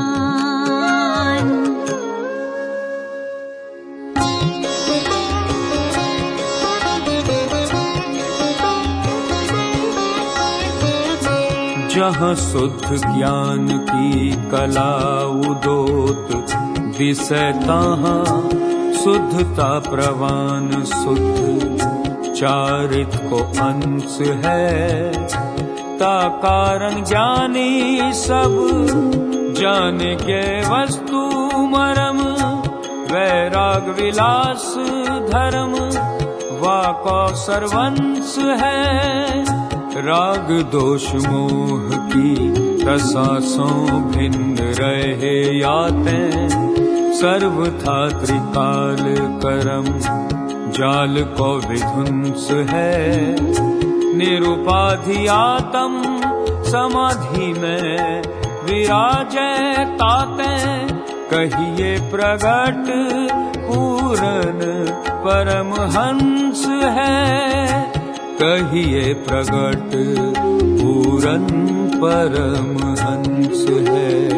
जहाँ शुद्ध ज्ञान की कला उदोत, विषय तहाँ शुद्धता प्रवान शुद्ध। चारित को अंश है, ता कारण ज्ञानी सब। जान के वस्तु मरम, वैराग विलास धर्म। वाको सर्वंश है, राग दोष मोह की रसासों भिन्न रहे याते। सर्वथा त्रिकाल करम, जाल को विध्वंस है। निरुपाधि आत्म समाधि में, विराजे ताते। कहिए प्रगट पूरन परमहंस है, कहिए प्रगट पूरन परमहंस है।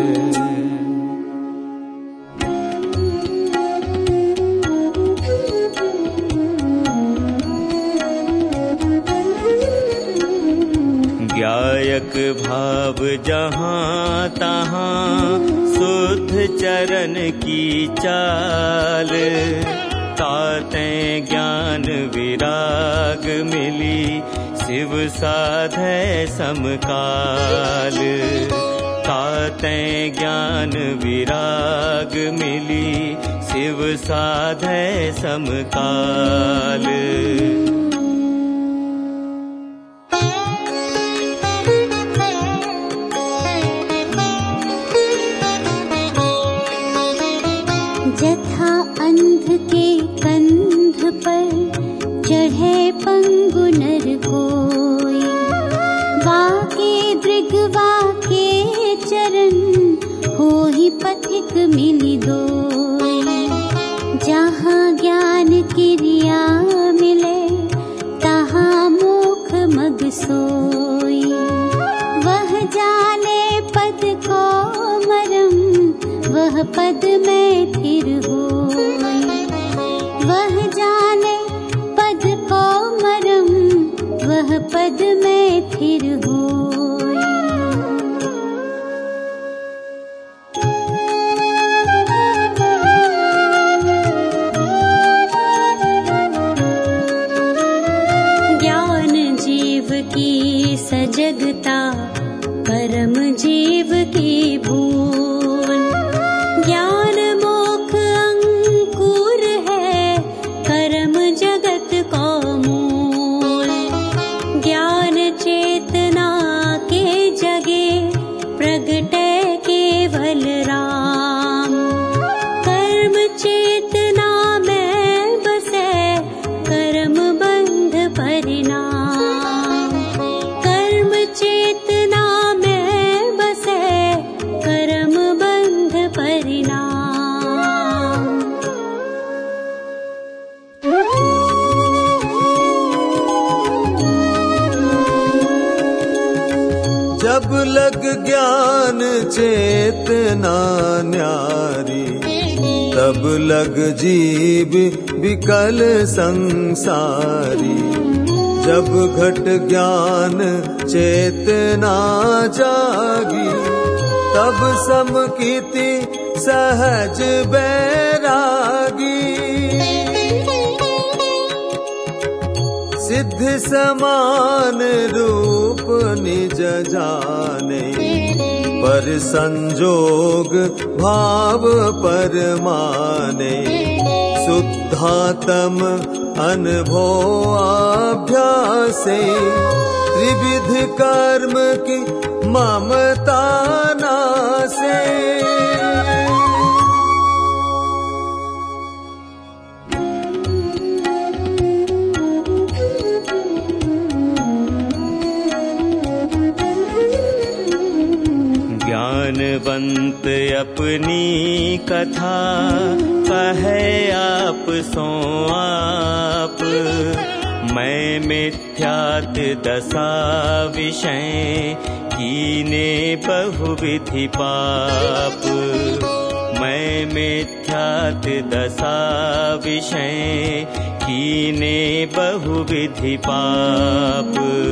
ज्ञायक भाव जहाँ तहाँ, शुद्ध चरण की चाल। ताते ज्ञान विराग मिली, शिव साधे समकाल। ताते ज्ञान विराग मिली, शिव साधे समकाल। जथा अंध के कंध पर, चढ़े पंगु नर कोई। वाके दृग वाके चरण, हो ही पथिक मिली दो। वह पद में थिर होई। वह जाने पद को मरम, वह पद में थिर होई। ज्ञान जीव की सजगता, परम जीव की भूल। ज्ञान मोक्ष अंकुर है, कर्म जगत को मूल। ज्ञान चेतना के जगे, प्रगटे केवल राम। कर्म चेतना में बसे, कर्म बंध परिणाम। कर्म चेतना में बसे, कर्म बंध परिणाम। जब लग ज्ञान चेतना न्यारी, तब लग जीव विकल संसारी। जब घट ज्ञान चेतना जागी, तब समकीति सहज बैरागी। सिद्ध समान रूप निज जाने, पर संजोग भाव परमाने। शुद्धात्म अनुभव अभ्यासे, त्रिविध कर्म की ममता नासे। ज्ञानवंत अपनी कथा कहे आप सो आप। मैं मिथ्यात दशा विषय, कीने बहुविधि पाप। मैं मिथ्यात दशा विषय, कीने बहुविधि पाप।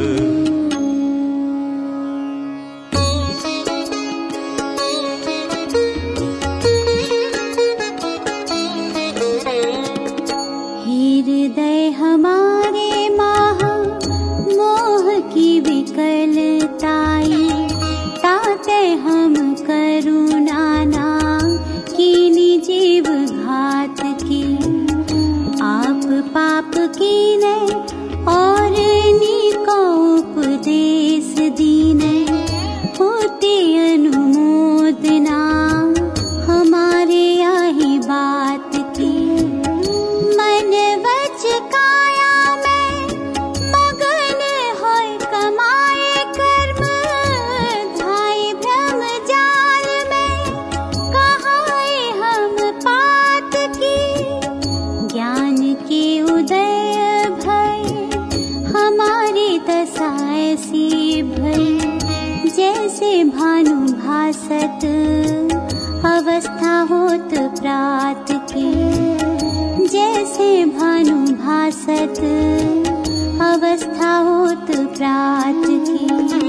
हृदय हमारे माहा मोह की विकलताई। ताते हम करुणा ना कीनी जीव घात की। आप पाप कीने और नीको उपदेश दीने। होती अनुमोदना हमारे यही बात की। मन वच काया में मगन होय कमाए कर्म। धाय भ्रम जाल में कहाए हम पात की। ज्ञान के उदय भय हमारी दशा ऐसी भई। जैसे भानु भासत अवस्था होत प्रात की। जैसे भानु भासत अवस्था होत प्रात की।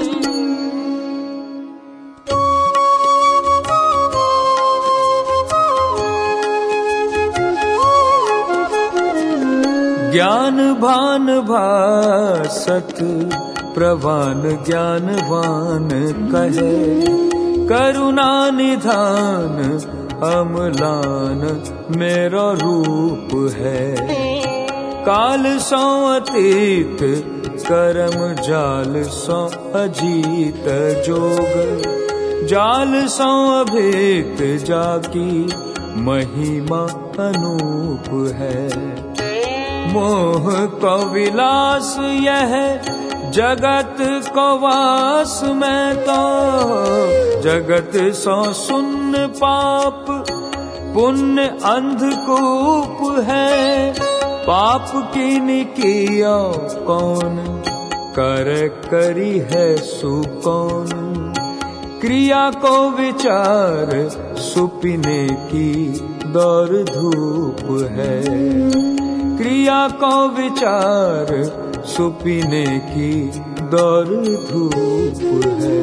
ज्ञान भान भासत प्रवान ज्ञानवान कहे। करुणा निधान अमलान मेरा रूप है। काल सो अतीत कर्म जाल सो अजीत जोग। जाल सो अभेत जाकी महिमा अनूप है। मोह को विलास यह जगत को वास में तो। जगत सो सुन्न पाप पुण्य अंधकूप है। पाप कीनी किया कौन कर करी है सुकौन। क्रिया को विचार सुपीने की दौर धूप है। क्रिया को विचार सुपीने की दौर धूप है।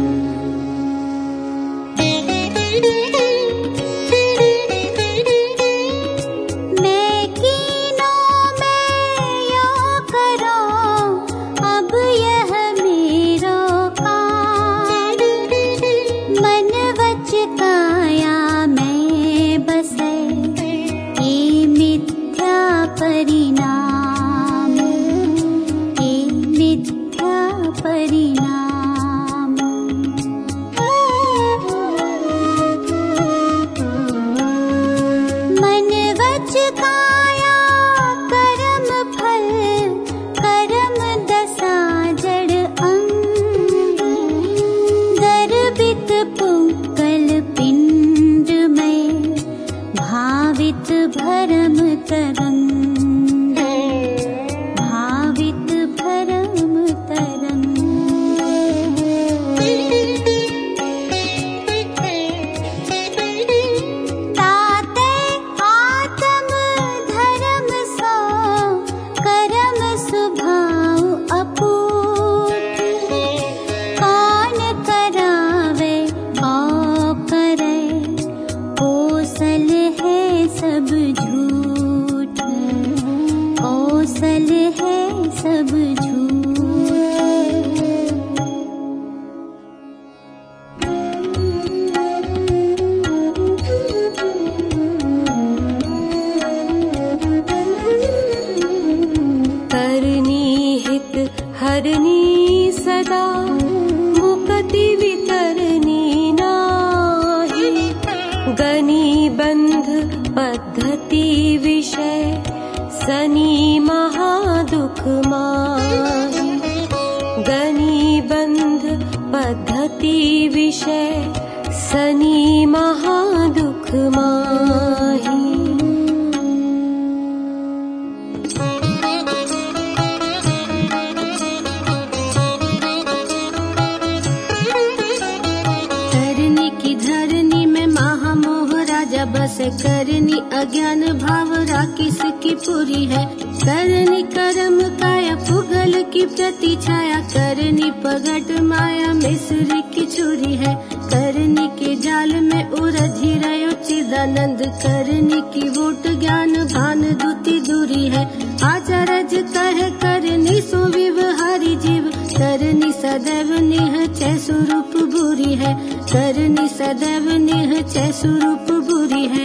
करनी अज्ञान भाव राकिस की पूरी है। करनी कर्म काया पुगल की प्रति छाया। करनी पगट माया मिस्र की चूरी है। करनी के जाल में उलझी रहो चिदानंद। करनी की वोट ज्ञान भान दुति दूरी है। आचारज कहे करनी सो विवहारी जीव। करनी सदैव निह चै स्वरूप बुरी है। करनी सदैव निह चै स्वरूप बुरी है।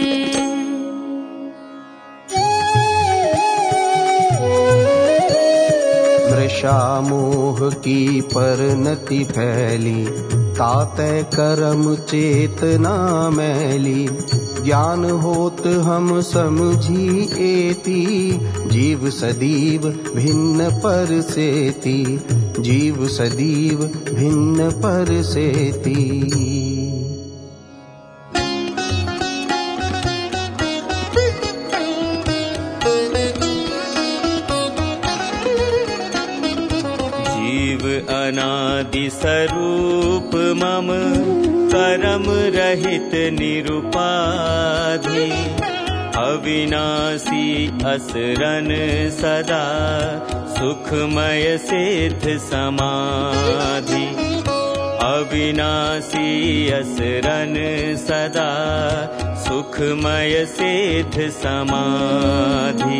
मृषा मोह की परनति फैली। ताते कर्म चेतना मैली। ज्ञान होत हम समझी एति। जीव सदीव भिन्न पर सेति। जीव सदीव भिन्न पर सेति। अनादि स्वरूप मम कर्म रहित निरुपाधि। अविनाशी असरन सदा सुखमय सिद्ध समाधि। अविनाशी असरन सदा सुखमय सिद्ध समाधि।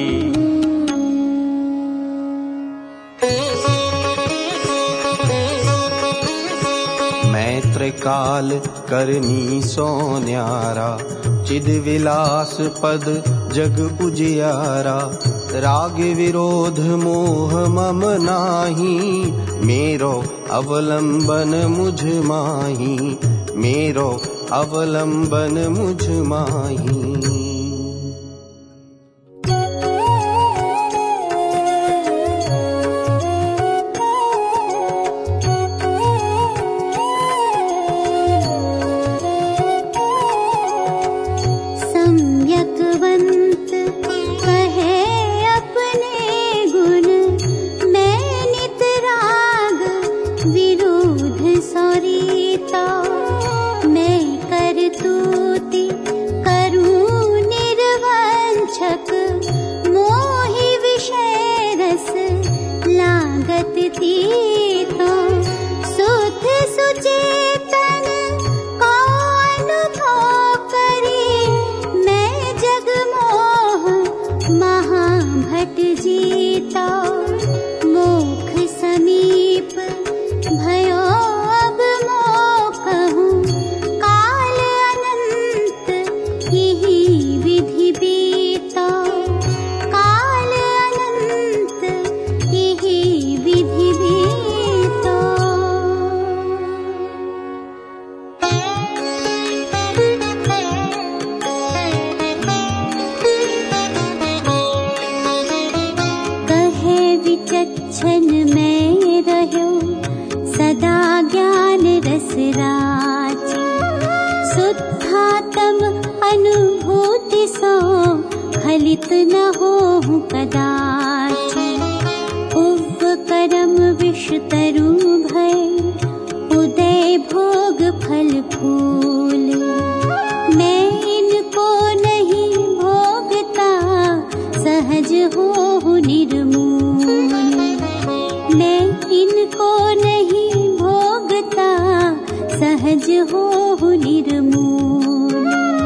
काल करनी सो न्यारा। चिद विलास पद जग उजियारा। राग विरोध मोह मम नाही। मेरो अवलंबन मुझ माही। मेरो अवलंबन मुझ माही। विरोध सरिता कदाचि। उपकरम विष तरु भय, उदय भोग फल फूल। मैं इनको नहीं भोगता, सहज हो निर्मूल। मैं इनको नहीं भोगता, सहज हो निर्मूल।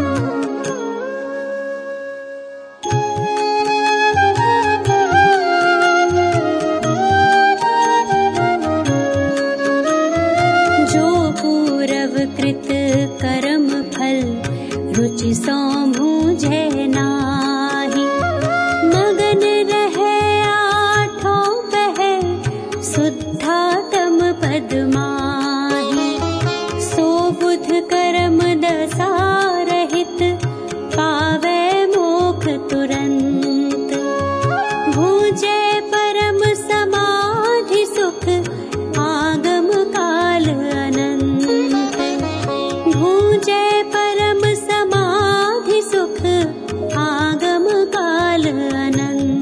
जो पूरव कृत कर्म फल, रुचि सो भूझे नाही। मगन रहे आठों पहर, शुद्धातम पद माही। सो बुध कर्म दशा रहित, पावे मोक्ष तुरंत। भूजे परम समाधि सुख, आगम काल अनंत। भूजे परम समाधि सुख, आगम काल अनंत।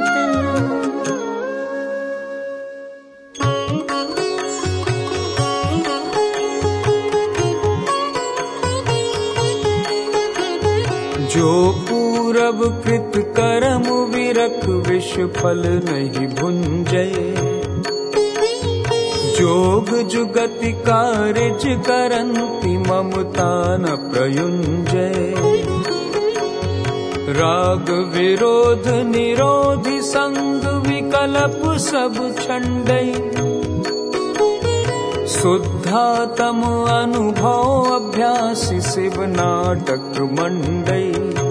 जो पूरब कृत कर्म विरख, विष फल नहीं भुंजे। जोग जुगति कारज करंति, ममता न प्रयुंजे। राग विरोध निरोधि, संग विकल्प सब छंडई। शुद्धातम अनुभव अभ्यास, शिव नाटक मंडई।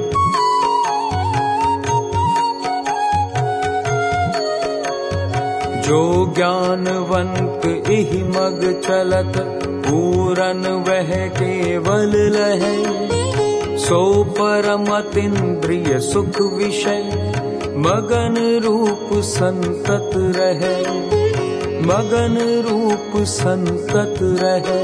जो ज्ञानवंत इहि मग चलत, पूरन वह केवल लहै। सो परम अतीन्द्रिय सुख विषय, मगन रूप संतत रहे। मगन रूप संतत रहे।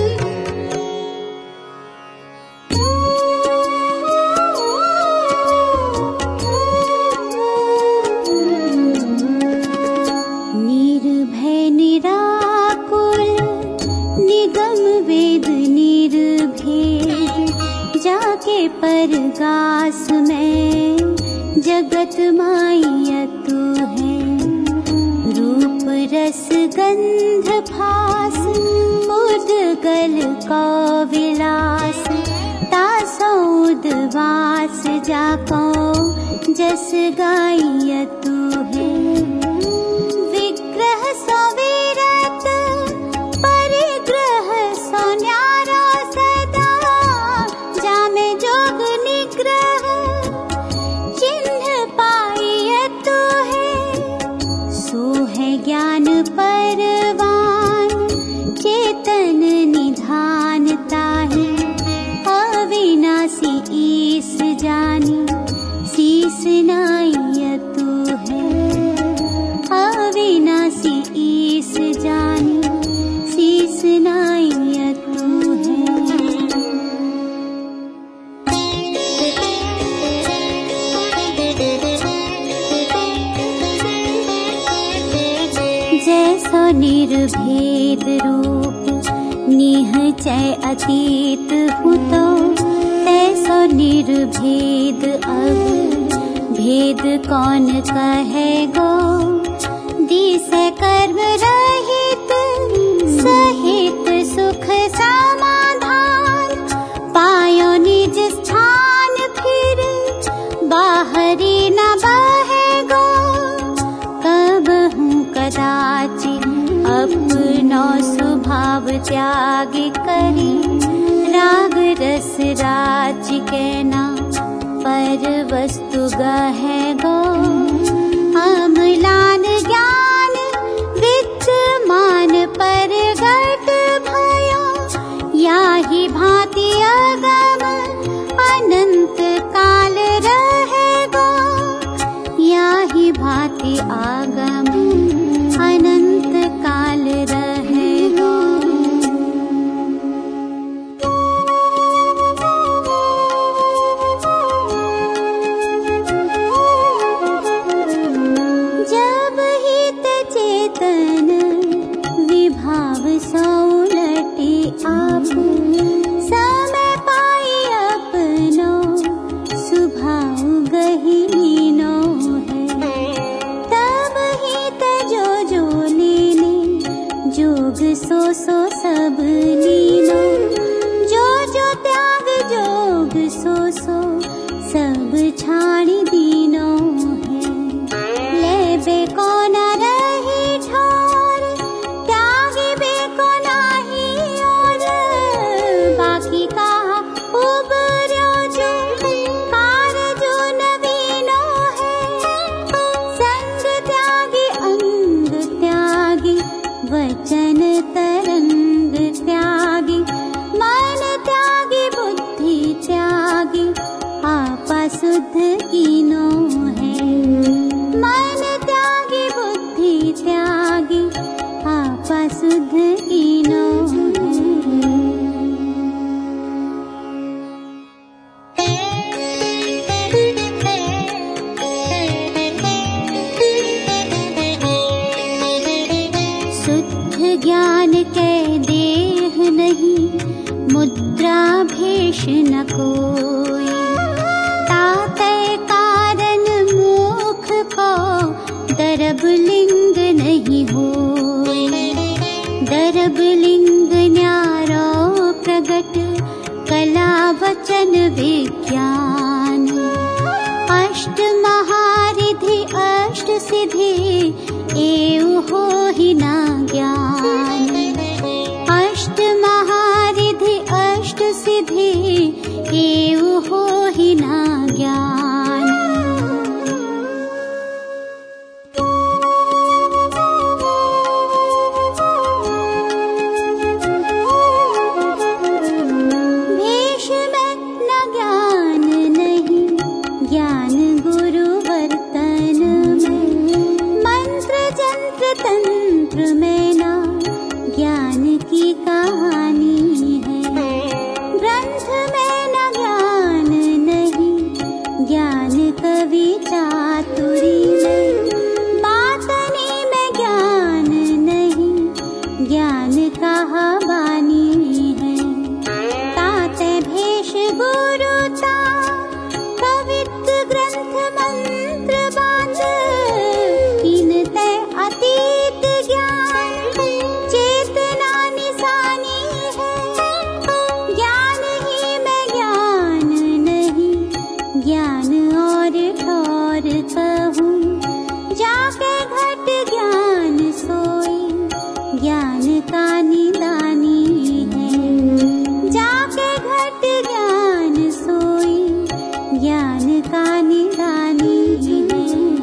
निर्भय निराकुल, निगम वेद निर्भेद। जाके परगास में, जगत माया तू है। रूप रस गंध भास, उदगल का विलास। तासो उद्वास जाको, जस गाय तू है। विग्रह सो विरत, परिग्रह सो न्यारा सदा। जामे जोग निग्रह, चिन्ह पाई तू है। सो है ज्ञान परवान, चेतन निधान ताहि। अविनाशी ईस जानी, शीस नाई तू है। अविनाशी ईस जानी, शीस नाई तू है। जैसो निर्भेद रूप, निहचय अतीत हुतो। तैसो निर्भेद अब, भेद कौन कहेगो। दिसै कर्म रहित, सहित सुख समाधान। पायो निज स्थान फिर, बाहरी न बहेगो। कबहु कदाचि अपनो स्वभाव त्याग करी। राग रस राचि के ना, पर वस्तु गहेगो। अम्लान ज्ञान विद्यमान परगट भयो। याहि भांति अगम अनंत काल रहेगो। याहि भांति आगम अनंत काल रहेगो। शुद्ध कीनो है। मन त्यागी बुद्धि त्यागी आपा शुद्ध कीनो ज्ञान के देह नहीं, मुद्रा भेष न कोई। ताते कारण मुख को दरब लिंग नहीं होई। दरब लिंग न्यारो प्रगट कला वचन विज्ञान। अष्ट महारिधि अष्ट सिद्धि एउ हो ही ना ज्ञान। अष्ट महारिधि अष्ट सिद्धि एउ हो ही ना ज्ञान। भेष में न ज्ञान नहीं, ज्ञान गुरु वर्तन में। मंत्र जंत्र तंत्र में ना ज्ञान की कहानी है। ग्रंथ में न ज्ञान नहीं, ज्ञान कवि चातुरी में। बातनी में ज्ञान नहीं, ज्ञान कहावानी है। ताते भेष गुरुता कवित्व ग्रंथ मंत्र बांध। कीनते अतीत ज्ञान चेतना निशानी है। ज्ञान ही में ज्ञान नहीं, ज्ञान और ठौर कहूँ। जाके घट ज्ञान सोई, ज्ञान का निदानी है। जाके घट ज्ञान सोई, ज्ञान का निदानी है।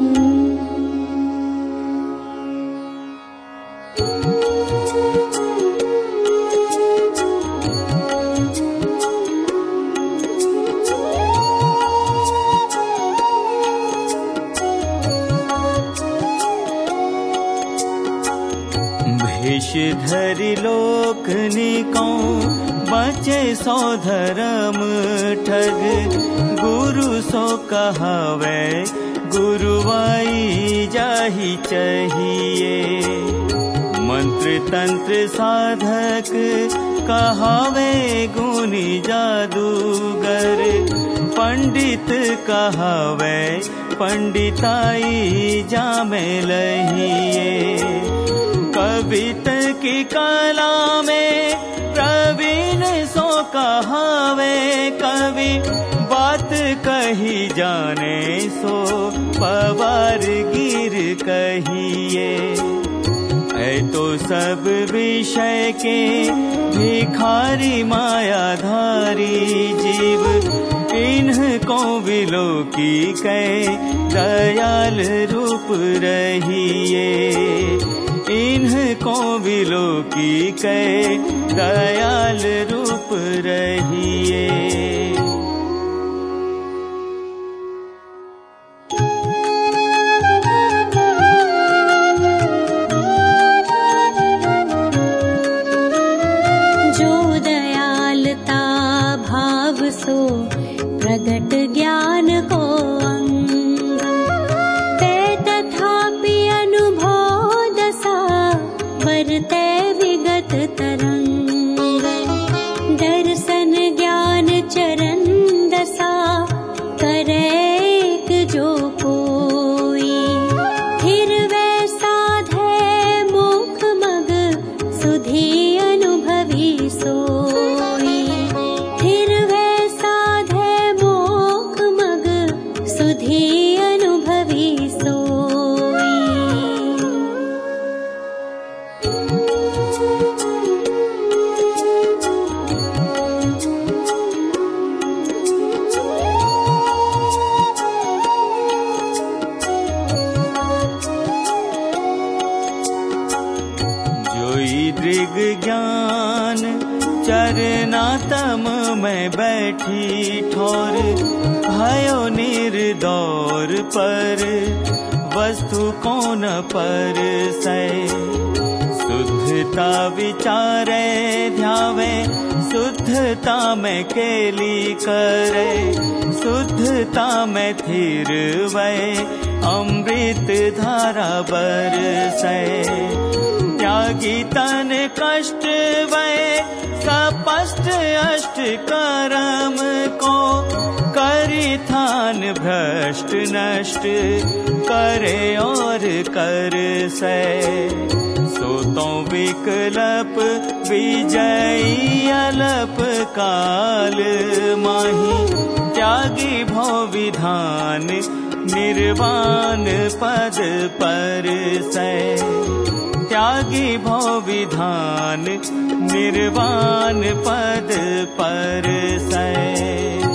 भेष धरि लोक निको बचे सो धर्म ठग। गुरु सो कहावे गुरुवाई जाहि चाहिए। मंत्र तंत्र साधक कहावे गुनी जादूगर। पंडित कहावे पंडिताई जामे लहिए। कवित की कला में प्रवीण सो कहावे। कवि बात कही जाने सो पवार गिर कहिए। ऐ तो सब विषय के भिखारी मायाधारी जीव। इनको विलोकी कै दयाल रूप रहिए। इनको विलोकी कै दयाल रूप रहिए। जो दयालता भाव सो प्रगट ज्ञान को अंग। ते तथापि अनुभव दशा वर्ते विगत तरंग। दर्शन ज्ञान चरण दशा करे जो कोई। फिर वे साधे मुख मग सुधी अनुभवी सोई। फिर वे साधे मुख में बैठी ठोर, भयो निर्दौर पर वस्तु कौन पर सै। शुद्धता विचारे ध्यावे, शुद्धता में केली करे, शुद्धता में थिर वै अमृत धारा बरसै। त्यागी तन कष्ट वै सपष्ट अष्ट कर्म को, करी थान भ्रष्ट नष्ट करे और कर सै। सो तो विकल्प विजयी अलप काल माही, त्यागी भव विधान निर्वाण पद पर सै। त्यागी भव विधान निर्वाण पद पर सै।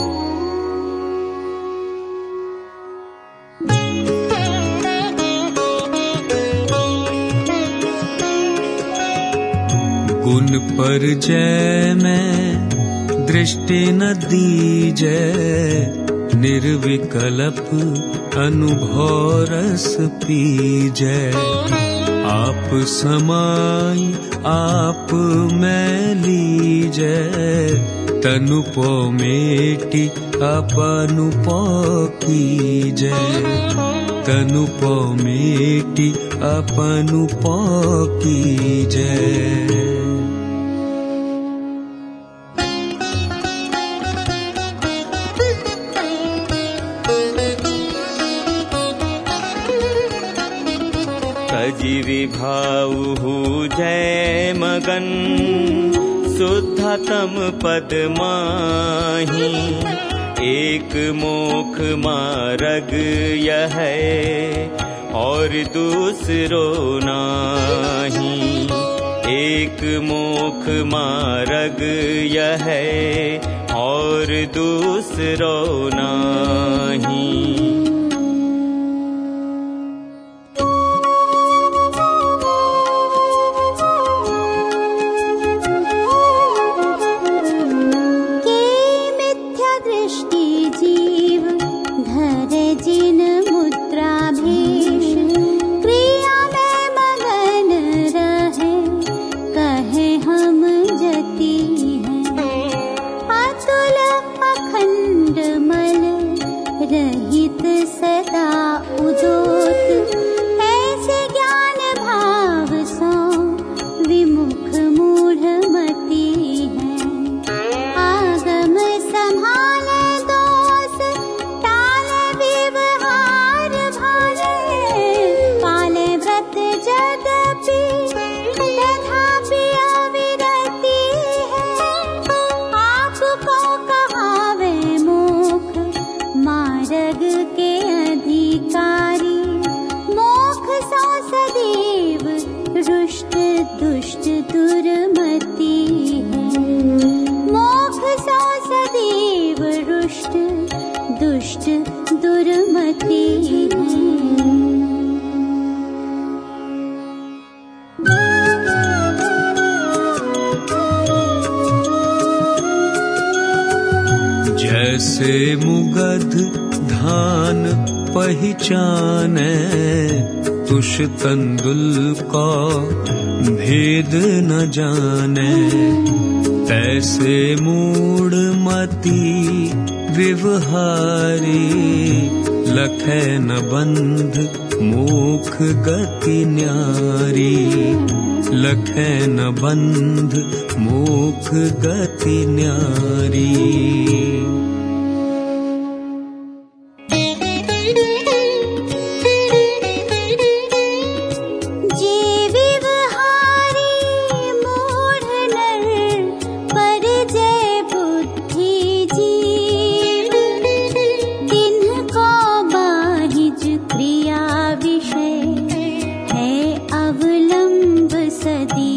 गुण पर जय में दृष्टि न दीजै, निर्विकल्प अनुभव रस पीजै। आप समाई आप में लीजै, तनु पो मेटी अपनु पो कीजै। तनु पो मेटी अपनु पो कीजै। विभाऊ जय मगन शुद्धतम पद माही। एक मोख मार्ग यह और दूसरो नाही। एक मोख मार्ग यह और दूसरो नाही। जैसे मुगध धान पहचाने, तुष तंदुल का भेद न जाने। तैसे मूढ़ मति विवहारी, लखै न बंध मोख गति न्यारी। लखै न बंध मोख गति न्यारी।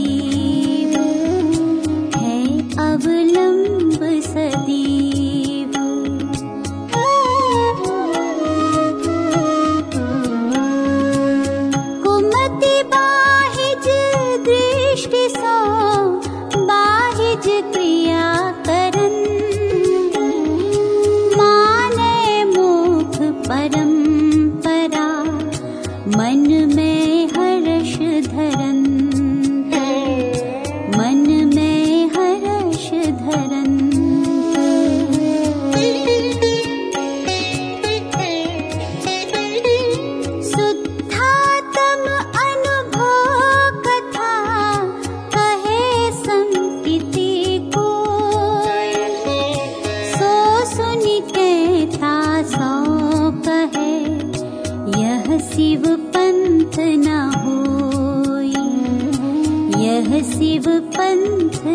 अवलंब सदीव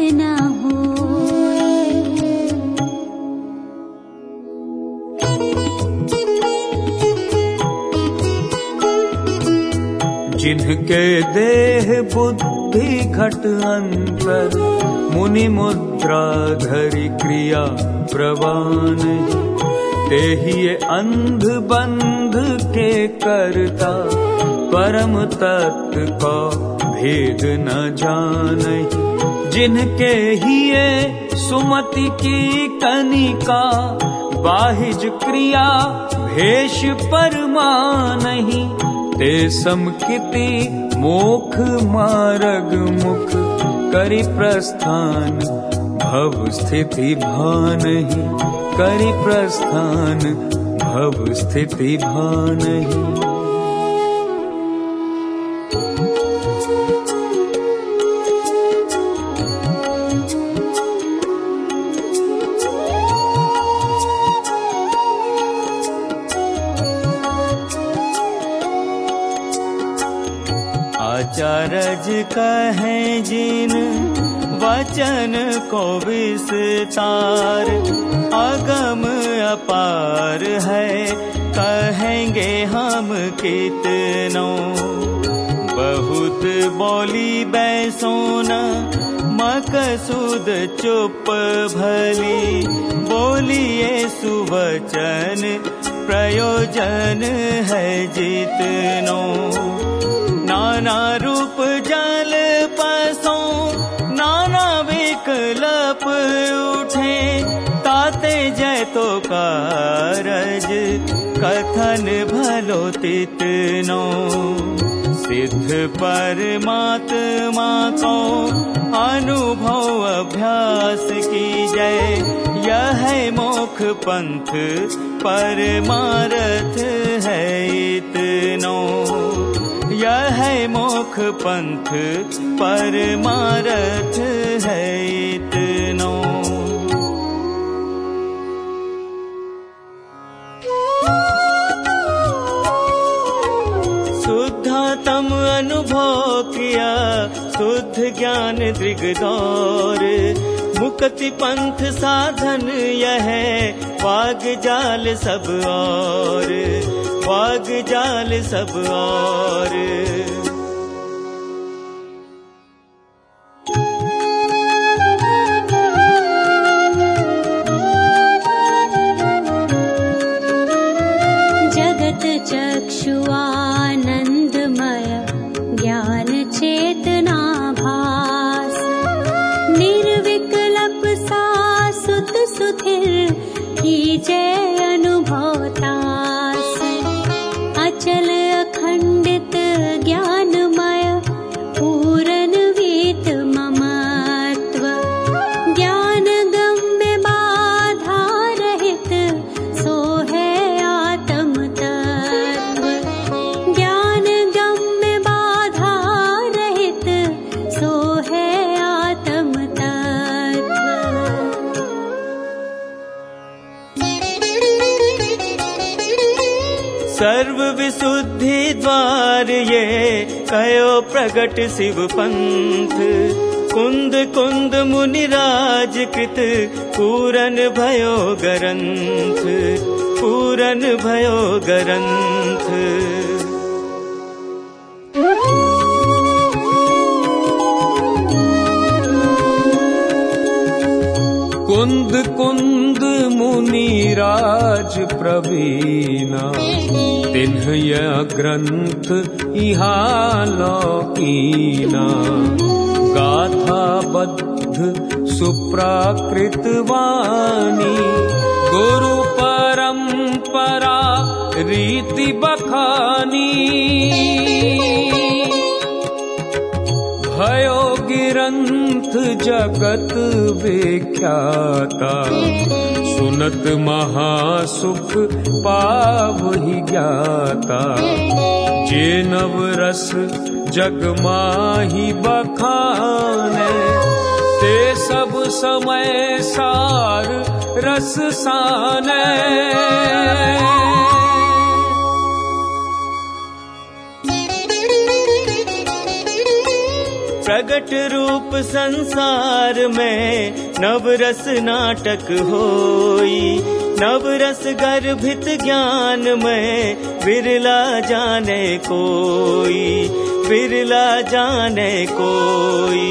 न होए। जिनके देह बुद्धि घट अंतर, मुनि मुद्रा धरि क्रिया प्रवान, तेहि अंध बंध के करता, परम तत्व को भेद न जानहि। जिनके हिये सुमति की कनिका, बाहिज क्रिया भेष परमानहि। ते समकिति मोख मार्ग मुख, करि प्रस्थान भव स्थिति भानहि। करि प्रस्थान भव स्थिति भानहि। आचारज कहें जिन वचन को विस्तार, अगम अपार है कहेंगे हम कितनों। बहुत बोली बैसोना मकसूद चुप भली, बोलिए सुवचन प्रयोजन है जितनों। नाना रूप जल पसों नाना विकल्प उठे, ताते जय तो कारज कथन भलो तितनो। सिद्ध परमात्मा को अनुभव अभ्यास की जय, यह मोक्ष पंथ परमारथ है इतनो। यह मोक्ष पंथ परमारथ है इतनो। शुद्धातम अनुभव किया शुद्ध ज्ञान दृगदौर, मुक्ति पंथ साधन यह वाग जाल सब और, वाग जाल सब और। जगत चक्षु आनंदमय ज्ञान चेतना भास, निर्विकल्प सासुत सुधिर कीजय अनुभवतास। अचल अखंडित ज्ञानमय पूरन वीत ममत्व, ज्ञान गम्य बाधा रहित सो है आत्म तत्व। ज्ञान गम्य बाधा रहित सो है आत्म तत्व। सर्व विशुद्धि द्वार ये कयो प्रगट शिव पंथ, कुंद कुंद मुनिराज कृत पूरन भयो ग्रंथ, पूरन भयो ग्रंथ। कुंद कुंद मुनिराज प्रवीणा, तिन्ह यह ग्रंथ इहा लौकीना। गाथा बद्ध सुप्राकृत वाणी, गुरु परंपरा रीति बखानी। भयो गिरंथ जगत विख्याता, सुनत महासुख पावहि ज्ञाता। जे नव रस जग माहि बखाने, ते सब समय सार रस साने। प्रगट रूप संसार में नवरस नाटक होई। नवरस गर्भित ज्ञान में बिरला जाने कोई, बिरला जाने कोई।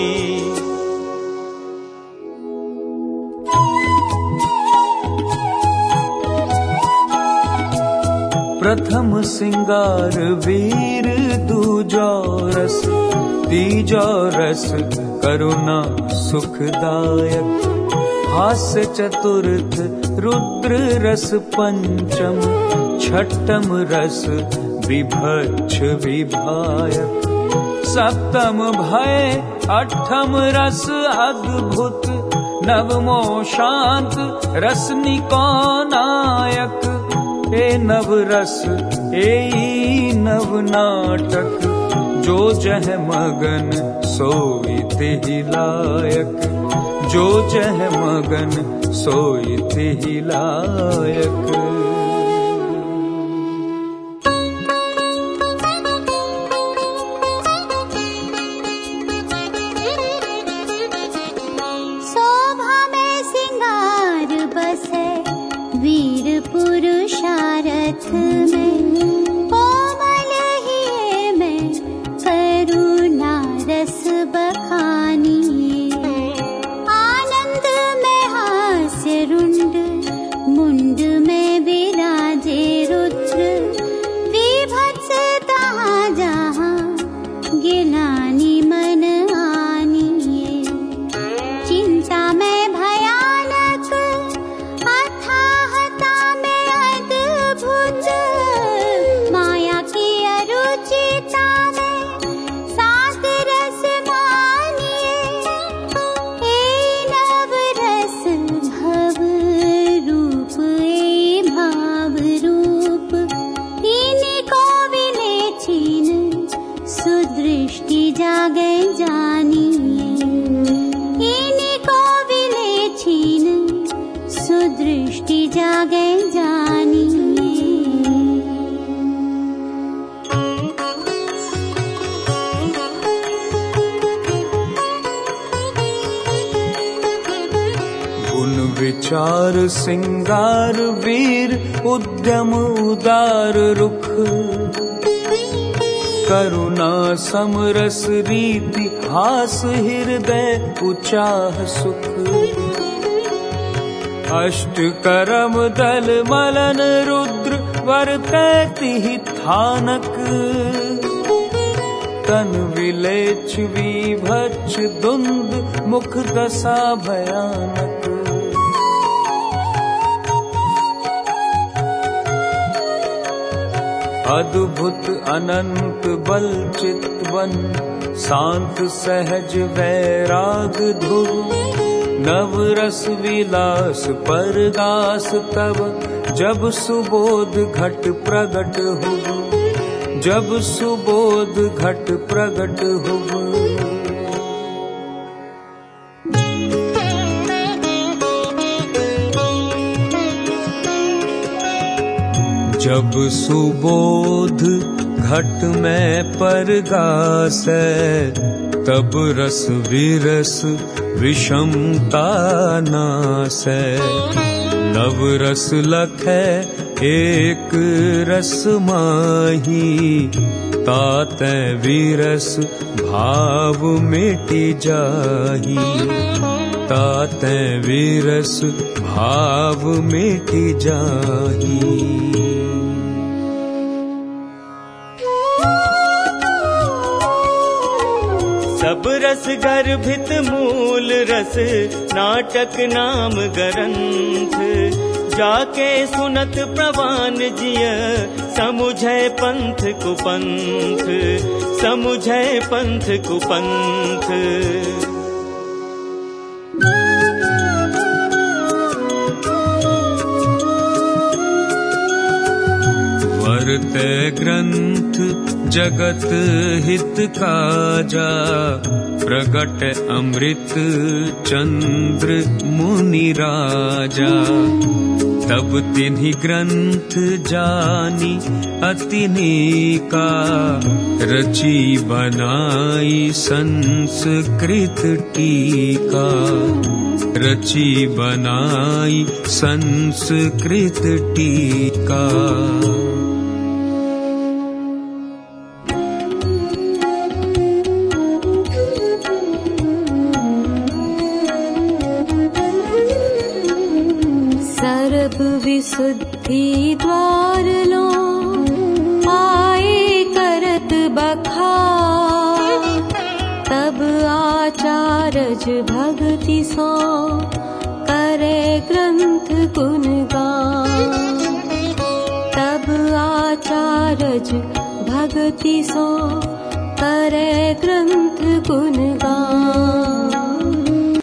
प्रथम सिंगार वीर दूजा रस, तीजा रस करुणा सुखदायक। हास्य चतुर्थ रुद्र रस पंचम, छठम रस विभक्ष विभायक। सप्तम भय अठम रस अद्भुत, नवमो शांत रस निकोनायक। ए नव रस ए नव नाटक, जो जह मगन सोई तिहि लायक, जो जह मगन सोई तिहि लायक। शोभा में सिंगार बसे वीर पुरुषारथ में, कोमल हिये में करुणा रस बखानी। आनंद में हास्य रुंड, मुंड में विराजे रुद्र। विभत्स तहाँ जहाँ गिलानी मन आनी। चिंता में भयानक, अथाहता में अद्भुत। माया की अरुचिता में सात रस मानिए। ए नव रस भव रूप, ए भाव रूप। इन्हीं को विलेचिन सुदृष्टि जागे जानिए। इन्हीं को विलेचिन सुदृष्टि जागे जानिए। गुण विचार सिंगार वीर, उद्यम उदार रुख। करुणा समरस रीति, हास हृदय उचाह सुख। अष्ट करम दल मलन रुद्र, वर्तैति थानक। तन विलेच विभक्ष दुंद, मुख दशा भयानक। अद्भुत अनंत बल चितवन, शांत सहज वैराग धुर। नवरस विलास परगास तब, जब सुबोध घट प्रगट हुआ। जब सुबोध घट प्रगट हुआ। जब सुबोध घट में परगासै, तब रस विरस विषमता नासै। नव रस लखै एक रस माही, तातै विरस भाव मिटि जाही। तातै विरस भाव मिटि जाही। सब रस गर्भित मूल रस, नाटक नाम ग्रंथ। जाके सुनत प्रवान जिय, समुझै पंथ कुपंथ। समुझै पंथ कुपंथ। वर्तै ग्रंथ जगत हित काजा प्रगट अमृत चंद्र मुनि राजा। तब तिन्हि ग्रंथ जानी अति नीका रची बनाई संस्कृत टीका। रची बनाई संस्कृत टीका। विशुद्धि द्वार लो आए करत बखार। तब आचार्य भक्ति सो करे ग्रंथ गुणगान। तब आचार्य भक्ति सो करे ग्रंथ गुणगान।